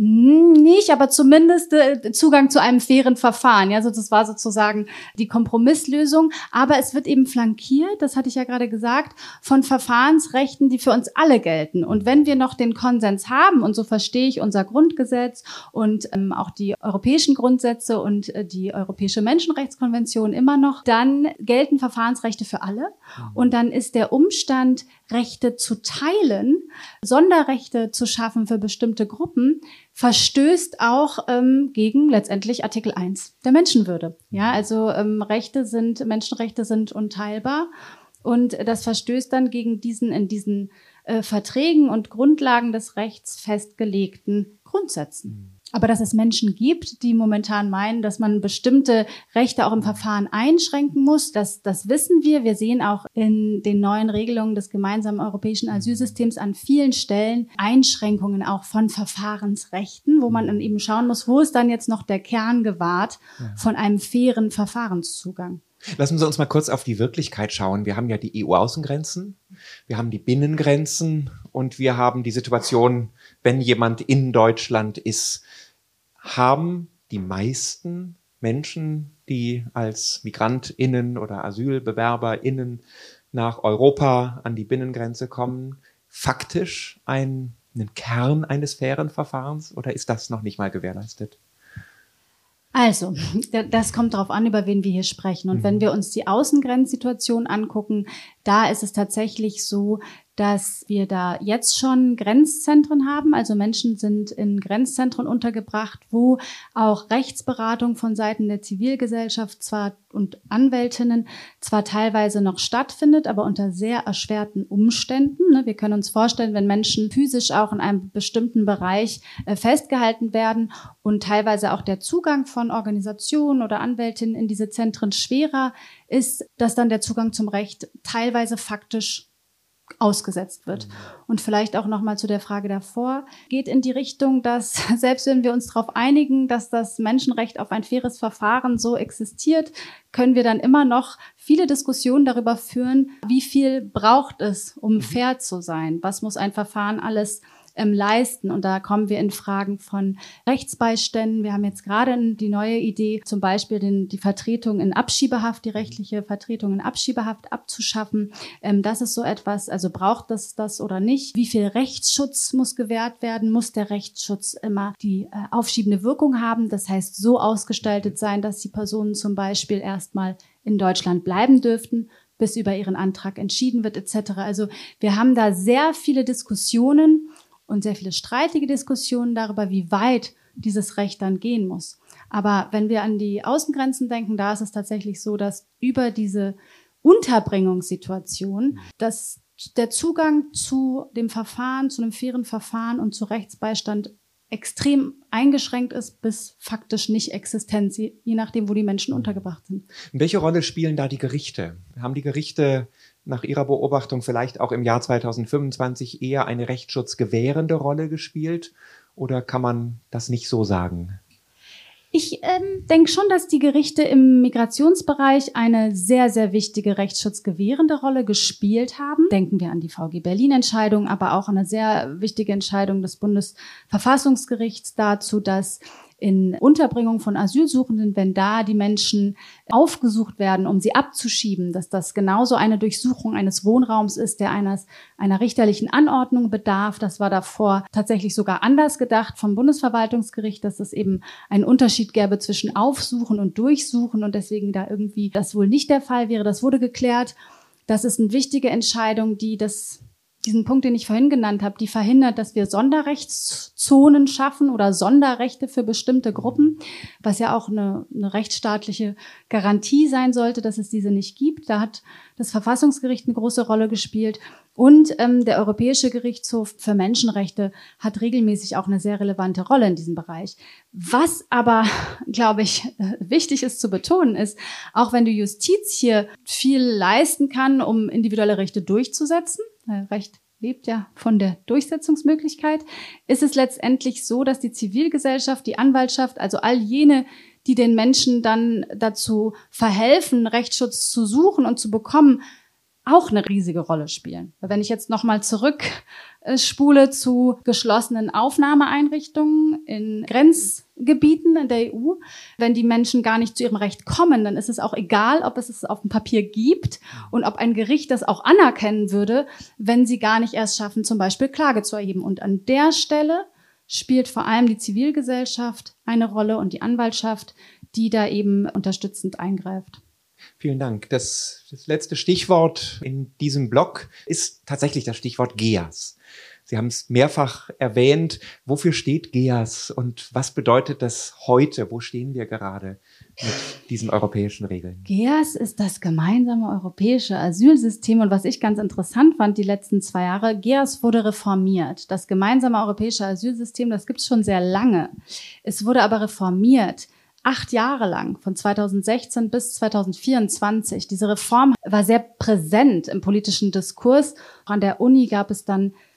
nicht, aber zumindest äh, Zugang zu einem fairen Verfahren. Ja, also das war sozusagen die Kompromisslösung. Aber es wird eben flankiert, das hatte ich ja gerade gesagt, von Verfahrensrechten, die für uns alle gelten. Und wenn wir noch den Konsens haben, und so verstehe ich unser Grundgesetz und ähm, auch die europäischen Grundsätze und äh, die Europäische Menschenrechtskonvention immer noch, dann gelten Verfahrensrechte für alle. Und dann ist der Umstand, Rechte zu teilen, Sonderrechte zu schaffen für bestimmte Gruppen, verstößt auch ähm, gegen letztendlich Artikel eins der Menschenwürde. Ja, also ähm, Rechte sind, Menschenrechte sind unteilbar und das verstößt dann gegen diesen in diesen äh, Verträgen und Grundlagen des Rechts festgelegten Grundsätzen. Aber dass es Menschen gibt, die momentan meinen, dass man bestimmte Rechte auch im Verfahren einschränken muss, das, das wissen wir. Wir sehen auch in den neuen Regelungen des gemeinsamen europäischen Asylsystems an vielen Stellen Einschränkungen auch von Verfahrensrechten, wo man dann eben schauen muss, wo ist dann jetzt noch der Kern gewahrt von einem fairen Verfahrenszugang. Lassen Sie uns mal kurz auf die Wirklichkeit schauen. Wir haben ja die E U-Außengrenzen, wir haben die Binnengrenzen und wir haben die Situation, wenn jemand in Deutschland ist. Haben die meisten Menschen, die als MigrantInnen oder AsylbewerberInnen nach Europa an die Binnengrenze kommen, faktisch einen, einen Kern eines fairen Verfahrens oder ist das noch nicht mal gewährleistet? Also, das kommt darauf an, über wen wir hier sprechen. Und mhm. wenn wir uns die Außengrenzsituation angucken, da ist es tatsächlich so, dass wir da jetzt schon Grenzzentren haben. Also Menschen sind in Grenzzentren untergebracht, wo auch Rechtsberatung von Seiten der Zivilgesellschaft zwar und Anwältinnen zwar teilweise noch stattfindet, aber unter sehr erschwerten Umständen. Wir können uns vorstellen, wenn Menschen physisch auch in einem bestimmten Bereich festgehalten werden und teilweise auch der Zugang von Organisationen oder Anwältinnen in diese Zentren schwerer ist, dass dann der Zugang zum Recht teilweise faktisch ausgesetzt wird. Und vielleicht auch nochmal zu der Frage davor, geht in die Richtung, dass selbst wenn wir uns darauf einigen, dass das Menschenrecht auf ein faires Verfahren so existiert, können wir dann immer noch viele Diskussionen darüber führen, wie viel braucht es, um fair zu sein? Was muss ein Verfahren alles ähm, leisten? Und da kommen wir in Fragen von Rechtsbeiständen. Wir haben jetzt gerade die neue Idee, zum Beispiel den, die Vertretung in Abschiebehaft, die rechtliche Vertretung in Abschiebehaft abzuschaffen. Ähm, das ist so etwas, also braucht es das oder nicht? Wie viel Rechtsschutz muss gewährt werden? Muss der Rechtsschutz immer die äh, aufschiebende Wirkung haben? Das heißt, so ausgestaltet sein, dass die Personen zum Beispiel erstmal in Deutschland bleiben dürften, bis über ihren Antrag entschieden wird, et cetera. Also wir haben da sehr viele Diskussionen und sehr viele streitige Diskussionen darüber, wie weit dieses Recht dann gehen muss. Aber wenn wir an die Außengrenzen denken, da ist es tatsächlich so, dass über diese Unterbringungssituation, dass der Zugang zu dem Verfahren, zu einem fairen Verfahren und zu Rechtsbeistand extrem eingeschränkt ist, bis faktisch nicht existent, je nachdem, wo die Menschen untergebracht sind. Welche Rolle spielen da die Gerichte? Haben die Gerichte nach Ihrer Beobachtung vielleicht auch im Jahr zweitausendfünfundzwanzig eher eine rechtsschutzgewährende Rolle gespielt? Oder kann man das nicht so sagen? Ich ähm, denke schon, dass die Gerichte im Migrationsbereich eine sehr, sehr wichtige rechtsschutzgewährende Rolle gespielt haben. Denken wir an die V G Berlin-Entscheidung, aber auch an eine sehr wichtige Entscheidung des Bundesverfassungsgerichts dazu, dass in Unterbringung von Asylsuchenden, wenn da die Menschen aufgesucht werden, um sie abzuschieben, dass das genauso eine Durchsuchung eines Wohnraums ist, der eines, einer richterlichen Anordnung bedarf. Das war davor tatsächlich sogar anders gedacht vom Bundesverwaltungsgericht, dass es eben einen Unterschied gäbe zwischen Aufsuchen und Durchsuchen und deswegen da irgendwie das wohl nicht der Fall wäre. Das wurde geklärt. Das ist eine wichtige Entscheidung, die das diesen Punkt, den ich vorhin genannt habe, die verhindert, dass wir Sonderrechtszonen schaffen oder Sonderrechte für bestimmte Gruppen, was ja auch eine, eine rechtsstaatliche Garantie sein sollte, dass es diese nicht gibt. Da hat das Verfassungsgericht eine große Rolle gespielt. Und ähm, der Europäische Gerichtshof für Menschenrechte hat regelmäßig auch eine sehr relevante Rolle in diesem Bereich. Was aber, glaube ich, wichtig ist zu betonen, ist, auch wenn die Justiz hier viel leisten kann, um individuelle Rechte durchzusetzen, Recht lebt ja von der Durchsetzungsmöglichkeit, ist es letztendlich so, dass die Zivilgesellschaft, die Anwaltschaft, also all jene, die den Menschen dann dazu verhelfen, Rechtsschutz zu suchen und zu bekommen, auch eine riesige Rolle spielen. Wenn ich jetzt nochmal zurück spule zu geschlossenen Aufnahmeeinrichtungen in Grenzgebieten in der E U, wenn die Menschen gar nicht zu ihrem Recht kommen, dann ist es auch egal, ob es es auf dem Papier gibt und ob ein Gericht das auch anerkennen würde, wenn sie gar nicht erst schaffen, zum Beispiel Klage zu erheben. Und an der Stelle spielt vor allem die Zivilgesellschaft eine Rolle und die Anwaltschaft, die da eben unterstützend eingreift. Vielen Dank. Das, das letzte Stichwort in diesem Blog ist tatsächlich das Stichwort G E A S. Sie haben es mehrfach erwähnt. Wofür steht G E A S und was bedeutet das heute? Wo stehen wir gerade mit diesen europäischen Regeln? G E A S ist das gemeinsame europäische Asylsystem und was ich ganz interessant fand die letzten zwei Jahre, G E A S wurde reformiert. Das gemeinsame europäische Asylsystem, das gibt es schon sehr lange. Es wurde aber reformiert. Acht Jahre lang, von zweitausendsechzehn bis zweitausendvierundzwanzig. Diese Reform war sehr präsent im politischen Diskurs. An der Uni gab es dann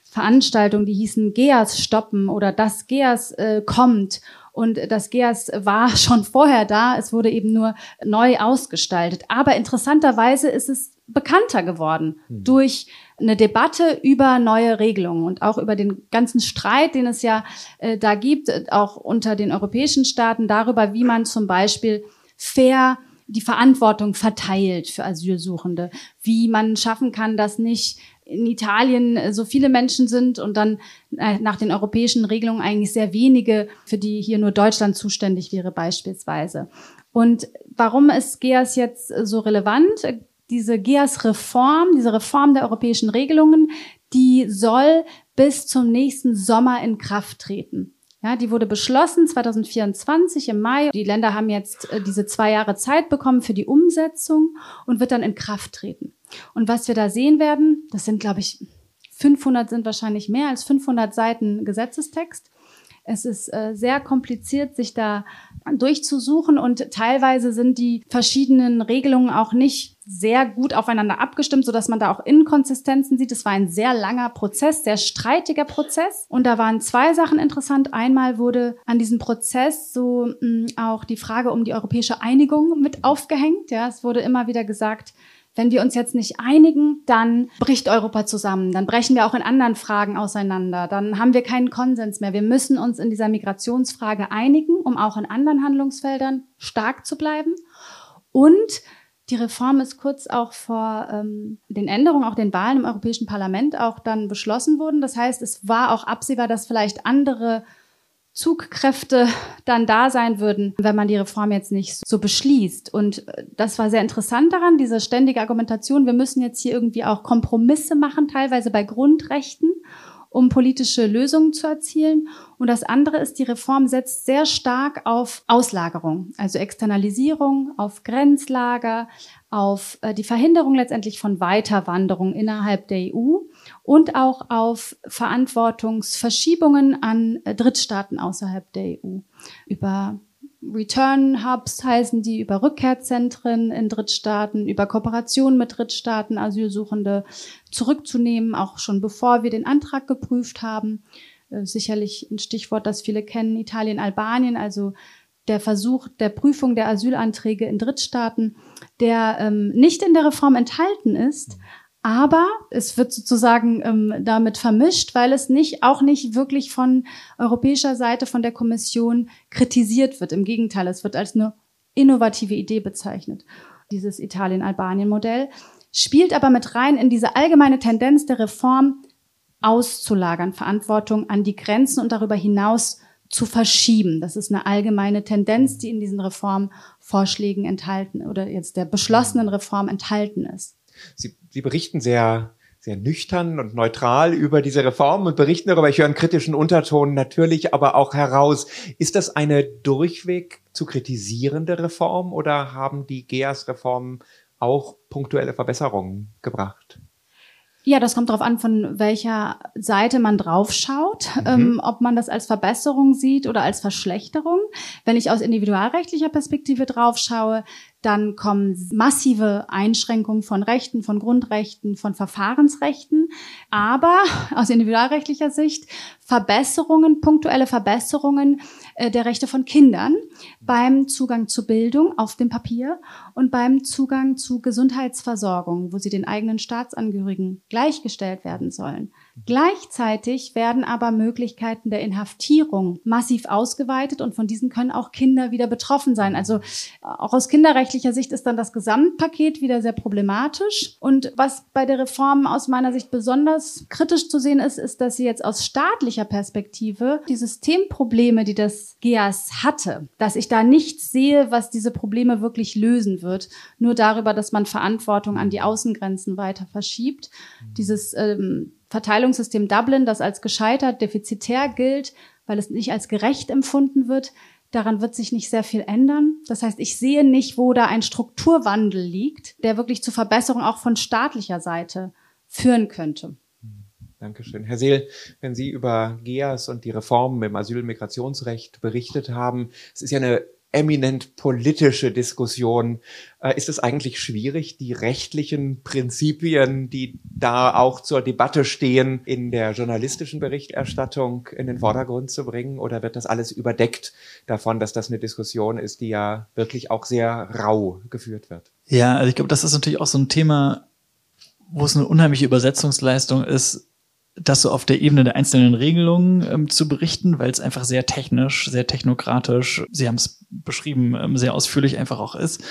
Veranstaltungen, die hießen G E A S stoppen oder das G E A S äh, kommt. Und das G E A S war schon vorher da, es wurde eben nur neu ausgestaltet. Aber interessanterweise ist es bekannter geworden mhm. durch eine Debatte über neue Regelungen und auch über den ganzen Streit, den es ja äh, da gibt, auch unter den europäischen Staaten, darüber, wie man zum Beispiel fair die Verantwortung verteilt für Asylsuchende, wie man schaffen kann, dass nicht in Italien so viele Menschen sind und dann nach den europäischen Regelungen eigentlich sehr wenige, für die hier nur Deutschland zuständig wäre beispielsweise. Und warum ist G E A S jetzt so relevant? Diese G E A S-Reform, diese Reform der europäischen Regelungen, die soll bis zum nächsten Sommer in Kraft treten. Ja, die wurde beschlossen zwanzig vierundzwanzig im Mai. Die Länder haben jetzt äh, diese zwei Jahre Zeit bekommen für die Umsetzung und wird dann in Kraft treten. Und was wir da sehen werden, das sind, glaube ich, fünfhundert, sind wahrscheinlich mehr als fünfhundert Seiten Gesetzestext. Es ist äh, sehr kompliziert, sich da durchzusuchen und teilweise sind die verschiedenen Regelungen auch nicht sehr gut aufeinander abgestimmt, sodass man da auch Inkonsistenzen sieht. Es war ein sehr langer Prozess, sehr streitiger Prozess und da waren zwei Sachen interessant. Einmal wurde an diesem Prozess so mh, auch die Frage um die europäische Einigung mit aufgehängt. Ja, es wurde immer wieder gesagt, wenn wir uns jetzt nicht einigen, dann bricht Europa zusammen. Dann brechen wir auch in anderen Fragen auseinander. Dann haben wir keinen Konsens mehr. Wir müssen uns in dieser Migrationsfrage einigen, um auch in anderen Handlungsfeldern stark zu bleiben. Und die Reform ist kurz auch vor ähm, den Änderungen, auch den Wahlen im Europäischen Parlament auch dann beschlossen worden. Das heißt, es war auch absehbar, dass vielleicht andere Zugkräfte dann da sein würden, wenn man die Reform jetzt nicht so beschließt. Und das war sehr interessant daran, diese ständige Argumentation, wir müssen jetzt hier irgendwie auch Kompromisse machen, teilweise bei Grundrechten, um politische Lösungen zu erzielen. Und das andere ist, die Reform setzt sehr stark auf Auslagerung, also Externalisierung, auf Grenzlager, auf äh, die Verhinderung letztendlich von Weiterwanderung innerhalb der E U und auch auf Verantwortungsverschiebungen an äh, Drittstaaten außerhalb der E U. Über Return Hubs heißen die, über Rückkehrzentren in Drittstaaten, über Kooperation mit Drittstaaten, Asylsuchende zurückzunehmen, auch schon bevor wir den Antrag geprüft haben. Äh, sicherlich ein Stichwort, das viele kennen, Italien, Albanien, also der Versuch der Prüfung der Asylanträge in Drittstaaten, der ähm, nicht in der Reform enthalten ist, aber es wird sozusagen ähm, damit vermischt, weil es nicht auch nicht wirklich von europäischer Seite, von der Kommission kritisiert wird. Im Gegenteil, es wird als eine innovative Idee bezeichnet. Dieses Italien-Albanien-Modell spielt aber mit rein in diese allgemeine Tendenz der Reform, auszulagern, Verantwortung an die Grenzen und darüber hinaus zu verschieben. Das ist eine allgemeine Tendenz, die in diesen Reformvorschlägen enthalten oder jetzt der beschlossenen Reform enthalten ist. Sie, Sie berichten sehr, sehr nüchtern und neutral über diese Reform und berichten darüber. Ich höre einen kritischen Unterton natürlich aber auch heraus. Ist das eine durchweg zu kritisierende Reform oder haben die G E A S-Reformen auch punktuelle Verbesserungen gebracht? Ja, das kommt darauf an, von welcher Seite man draufschaut, mhm. ähm, ob man das als Verbesserung sieht oder als Verschlechterung. Wenn ich aus individualrechtlicher Perspektive draufschaue, dann kommen massive Einschränkungen von Rechten, von Grundrechten, von Verfahrensrechten. Aber aus individualrechtlicher Sicht Verbesserungen, punktuelle Verbesserungen äh, der Rechte von Kindern beim Zugang zu Bildung auf dem Papier und beim Zugang zu Gesundheitsversorgung, wo sie den eigenen Staatsangehörigen gleichgestellt werden sollen. Gleichzeitig werden aber Möglichkeiten der Inhaftierung massiv ausgeweitet und von diesen können auch Kinder wieder betroffen sein. Also auch aus kinderrechtlicher Sicht ist dann das Gesamtpaket wieder sehr problematisch. Und was bei der Reform aus meiner Sicht besonders kritisch zu sehen ist, ist, dass sie jetzt aus staatlicher Perspektive die Systemprobleme, die das G E A S hatte, dass ich da nichts sehe, was diese Probleme wirklich lösen wird. Nur darüber, dass man Verantwortung an die Außengrenzen weiter verschiebt. Dieses ähm, Verteilungssystem Dublin, das als gescheitert, defizitär gilt, weil es nicht als gerecht empfunden wird, daran wird sich nicht sehr viel ändern. Das heißt, ich sehe nicht, wo da ein Strukturwandel liegt, der wirklich zu Verbesserung auch von staatlicher Seite führen könnte. Dankeschön. Herr Seel, wenn Sie über G E A S und die Reformen im Asyl- und Migrationsrecht berichtet haben, es ist ja eine eminent politische Diskussion. Äh, ist es eigentlich schwierig, die rechtlichen Prinzipien, die da auch zur Debatte stehen, in der journalistischen Berichterstattung in den Vordergrund zu bringen? Oder wird das alles überdeckt davon, dass das eine Diskussion ist, die ja wirklich auch sehr rau geführt wird? Ja, also ich glaube, das ist natürlich auch so ein Thema, wo es eine unheimliche Übersetzungsleistung ist, das so auf der Ebene der einzelnen Regelungen ähm, zu berichten, weil es einfach sehr technisch, sehr technokratisch, Sie haben es beschrieben, ähm, sehr ausführlich einfach auch ist.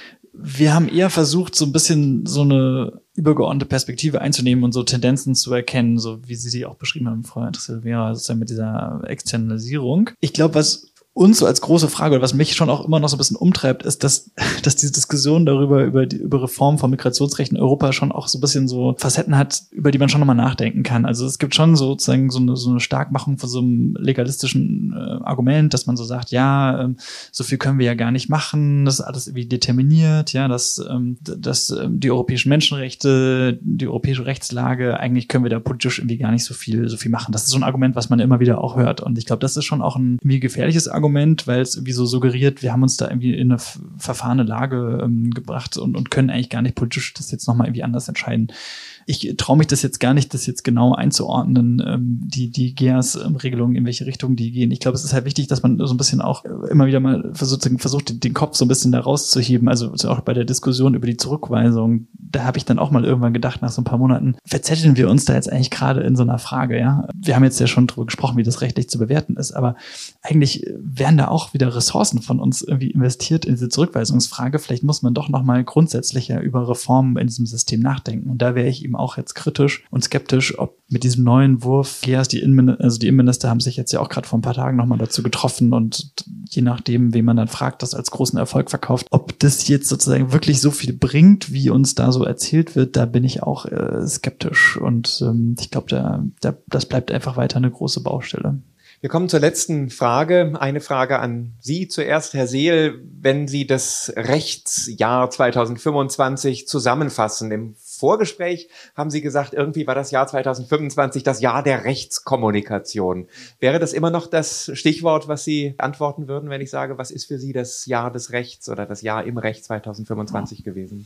Wir haben eher versucht, so ein bisschen so eine übergeordnete Perspektive einzunehmen und so Tendenzen zu erkennen, so wie Sie sie auch beschrieben haben, Frau Andres-Silveira, sozusagen mit dieser Externalisierung. Ich glaube, was uns so als große Frage, oder was mich schon auch immer noch so ein bisschen umtreibt, ist, dass, dass diese Diskussion darüber, über die, über Reform von Migrationsrechten in Europa schon auch so ein bisschen so Facetten hat, über die man schon nochmal nachdenken kann. Also es gibt schon sozusagen so eine, so eine Starkmachung von so einem legalistischen äh, Argument, dass man so sagt, ja, ähm, so viel können wir ja gar nicht machen, das ist alles irgendwie determiniert, ja, dass, ähm, dass ähm, die europäischen Menschenrechte, die europäische Rechtslage, eigentlich können wir da politisch irgendwie gar nicht so viel, so viel machen. Das ist so ein Argument, was man immer wieder auch hört. Und ich glaube, das ist schon auch ein irgendwie gefährliches Argument, Argument, weil es irgendwie so suggeriert, wir haben uns da irgendwie in eine verfahrene Lage ähm, gebracht und, und können eigentlich gar nicht politisch das jetzt nochmal irgendwie anders entscheiden. Ich traue mich das jetzt gar nicht, das jetzt genau einzuordnen, ähm, die, die G E A S-Regelungen, in welche Richtung die gehen. Ich glaube, es ist halt wichtig, dass man so ein bisschen auch immer wieder mal versucht, versucht den Kopf so ein bisschen da rauszuheben. Also auch bei der Diskussion über die Zurückweisung, da habe ich dann auch mal irgendwann gedacht, nach so ein paar Monaten, verzetteln wir uns da jetzt eigentlich gerade in so einer Frage, ja? Wir haben jetzt ja schon drüber gesprochen, wie das rechtlich zu bewerten ist, aber eigentlich werden da auch wieder Ressourcen von uns irgendwie investiert in diese Zurückweisungsfrage. Vielleicht muss man doch nochmal grundsätzlicher über Reformen in diesem System nachdenken. Und da wäre ich eben auch jetzt kritisch und skeptisch, ob mit diesem neuen Wurf, G E A S, die Innenminister, also die Innenminister haben sich jetzt ja auch gerade vor ein paar Tagen nochmal dazu getroffen und je nachdem, wen man dann fragt, das als großen Erfolg verkauft, ob das jetzt sozusagen wirklich so viel bringt, wie uns da so erzählt wird, da bin ich auch äh, skeptisch und ähm, ich glaube, da, da, das bleibt einfach weiter eine große Baustelle. Wir kommen zur letzten Frage. Eine Frage an Sie zuerst, Herr Seel. Wenn Sie das Rechtsjahr zwanzig fünfundzwanzig zusammenfassen, im Vorgespräch haben Sie gesagt, irgendwie war das Jahr zwanzig fünfundzwanzig das Jahr der Rechtskommunikation. Wäre das immer noch das Stichwort, was Sie antworten würden, wenn ich sage, was ist für Sie das Jahr des Rechts oder das Jahr im Recht zwanzig fünfundzwanzig gewesen?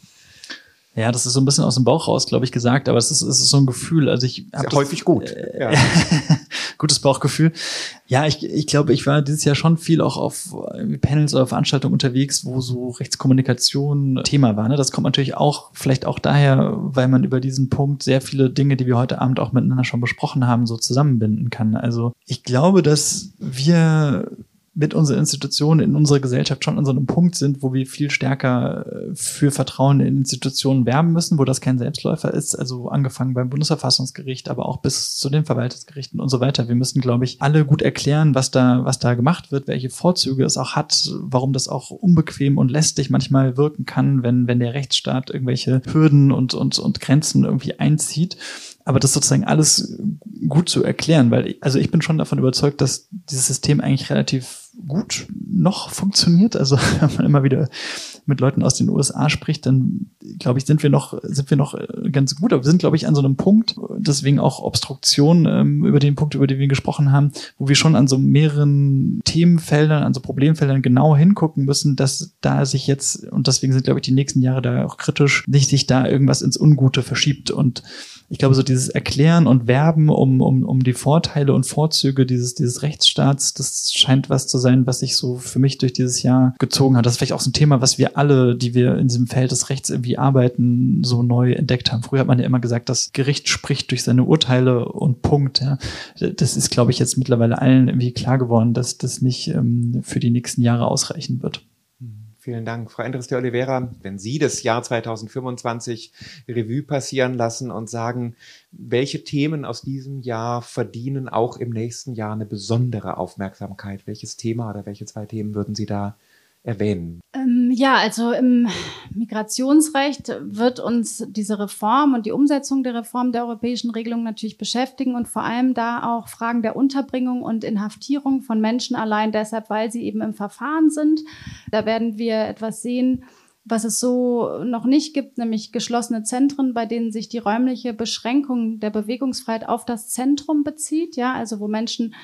Ja, das ist so ein bisschen aus dem Bauch raus, glaube ich, gesagt, aber es ist, es ist so ein Gefühl. Also ich habe häufig gut. Äh, ja. Gutes Bauchgefühl. Ja, ich, ich glaube, ich war dieses Jahr schon viel auch auf Panels oder Veranstaltungen unterwegs, wo so Rechtskommunikation Thema war. Ne? Das kommt natürlich auch, vielleicht auch daher, weil man über diesen Punkt sehr viele Dinge, die wir heute Abend auch miteinander schon besprochen haben, so zusammenbinden kann. Also ich glaube, dass wir mit unserer Institution in unserer Gesellschaft schon an so einem Punkt sind, wo wir viel stärker für Vertrauen in Institutionen werben müssen, wo das kein Selbstläufer ist, also angefangen beim Bundesverfassungsgericht, aber auch bis zu den Verwaltungsgerichten und so weiter. Wir müssen, glaube ich, alle gut erklären, was da, was da gemacht wird, welche Vorzüge es auch hat, warum das auch unbequem und lästig manchmal wirken kann, wenn, wenn der Rechtsstaat irgendwelche Hürden und, und, und Grenzen irgendwie einzieht. Aber das sozusagen alles gut zu erklären, weil ich, also ich bin schon davon überzeugt, dass dieses System eigentlich relativ gut noch funktioniert. Also wenn man immer wieder mit Leuten aus den U S A spricht, dann glaube ich, sind wir noch sind wir noch ganz gut. Aber wir sind, glaube ich, an so einem Punkt, deswegen auch Obstruktion, ähm, über den Punkt, über den wir gesprochen haben, wo wir schon an so mehreren Themenfeldern, an so Problemfeldern genau hingucken müssen, dass da sich jetzt, und deswegen sind, glaube ich, die nächsten Jahre da auch kritisch, nicht sich da irgendwas ins Ungute verschiebt. Und ich glaube, so dieses Erklären und Werben um, um, um die Vorteile und Vorzüge dieses, dieses Rechtsstaats, das scheint was zu sein, was sich so für mich durch dieses Jahr gezogen hat. Das ist vielleicht auch so ein Thema, was wir alle, die wir in diesem Feld des Rechts irgendwie arbeiten, so neu entdeckt haben. Früher hat man ja immer gesagt, das Gericht spricht durch seine Urteile und Punkt. Ja. Das ist, glaube ich, jetzt mittlerweile allen irgendwie klar geworden, dass das nicht ähm, für die nächsten Jahre ausreichen wird. Vielen Dank. Frau Andres de Oliveira, wenn Sie das Jahr zwanzig fünfundzwanzig Revue passieren lassen und sagen, welche Themen aus diesem Jahr verdienen auch im nächsten Jahr eine besondere Aufmerksamkeit? Welches Thema oder welche zwei Themen würden Sie da erwähnen? Ähm, ja, also im Migrationsrecht wird uns diese Reform und die Umsetzung der Reform der europäischen Regelung natürlich beschäftigen und vor allem da auch Fragen der Unterbringung und Inhaftierung von Menschen allein deshalb, weil sie eben im Verfahren sind. Da werden wir etwas sehen, was es so noch nicht gibt, nämlich geschlossene Zentren, bei denen sich die räumliche Beschränkung der Bewegungsfreiheit auf das Zentrum bezieht, ja, also wo Menschen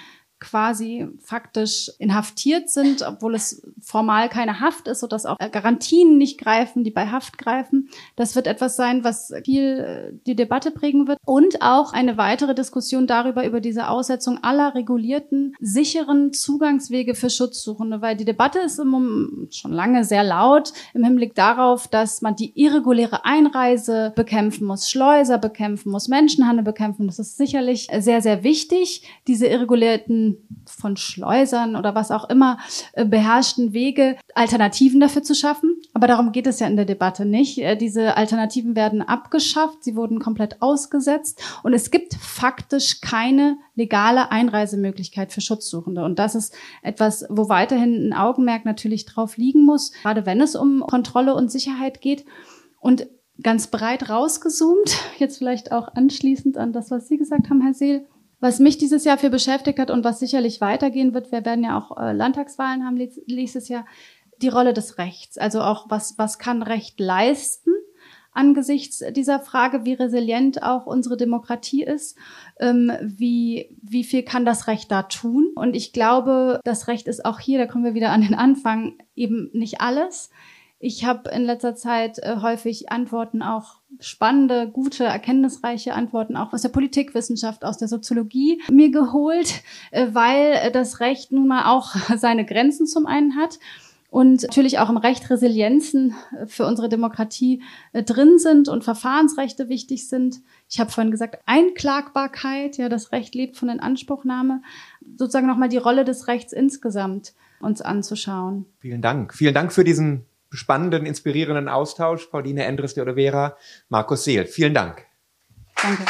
quasi faktisch inhaftiert sind, obwohl es formal keine Haft ist, sodass auch Garantien nicht greifen, die bei Haft greifen. Das wird etwas sein, was viel die Debatte prägen wird. Und auch eine weitere Diskussion darüber, über diese Aussetzung aller regulierten, sicheren Zugangswege für Schutzsuchende, weil die Debatte ist im Moment schon lange sehr laut im Hinblick darauf, dass man die irreguläre Einreise bekämpfen muss, Schleuser bekämpfen muss, Menschenhandel bekämpfen. Das ist sicherlich sehr, sehr wichtig, diese irregulierten von Schleusern oder was auch immer äh, beherrschten Wege, Alternativen dafür zu schaffen. Aber darum geht es ja in der Debatte nicht. Äh, diese Alternativen werden abgeschafft, sie wurden komplett ausgesetzt und es gibt faktisch keine legale Einreisemöglichkeit für Schutzsuchende. Und das ist etwas, wo weiterhin ein Augenmerk natürlich drauf liegen muss, gerade wenn es um Kontrolle und Sicherheit geht. Und ganz breit rausgezoomt, jetzt vielleicht auch anschließend an das, was Sie gesagt haben, Herr Seel, was mich dieses Jahr für beschäftigt hat und was sicherlich weitergehen wird, wir werden ja auch äh, Landtagswahlen haben nächstes Jahr, die Rolle des Rechts. Also auch, was, was kann Recht leisten angesichts dieser Frage, wie resilient auch unsere Demokratie ist, ähm, wie, wie viel kann das Recht da tun? Und ich glaube, das Recht ist auch hier, da kommen wir wieder an den Anfang, eben nicht alles. Ich habe in letzter Zeit äh, häufig Antworten, auch spannende, gute, erkenntnisreiche Antworten, auch aus der Politikwissenschaft, aus der Soziologie mir geholt, äh, weil das Recht nun mal auch seine Grenzen zum einen hat und natürlich auch im Recht Resilienzen für unsere Demokratie äh, drin sind und Verfahrensrechte wichtig sind. Ich habe vorhin gesagt, Einklagbarkeit, ja, das Recht lebt von Inanspruchnahme, sozusagen nochmal die Rolle des Rechts insgesamt uns anzuschauen. Vielen Dank. Vielen Dank für diesen spannenden, inspirierenden Austausch, Pauline Endres de Oliveira, Markus Seel. Vielen Dank. Danke.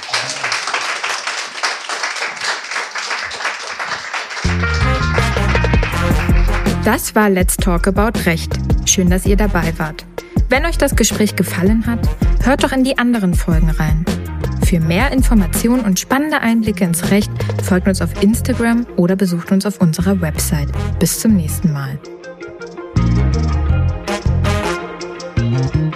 Das war Let's Talk About Recht. Schön, dass ihr dabei wart. Wenn euch das Gespräch gefallen hat, hört doch in die anderen Folgen rein. Für mehr Informationen und spannende Einblicke ins Recht folgt uns auf Instagram oder besucht uns auf unserer Website. Bis zum nächsten Mal. Thank you.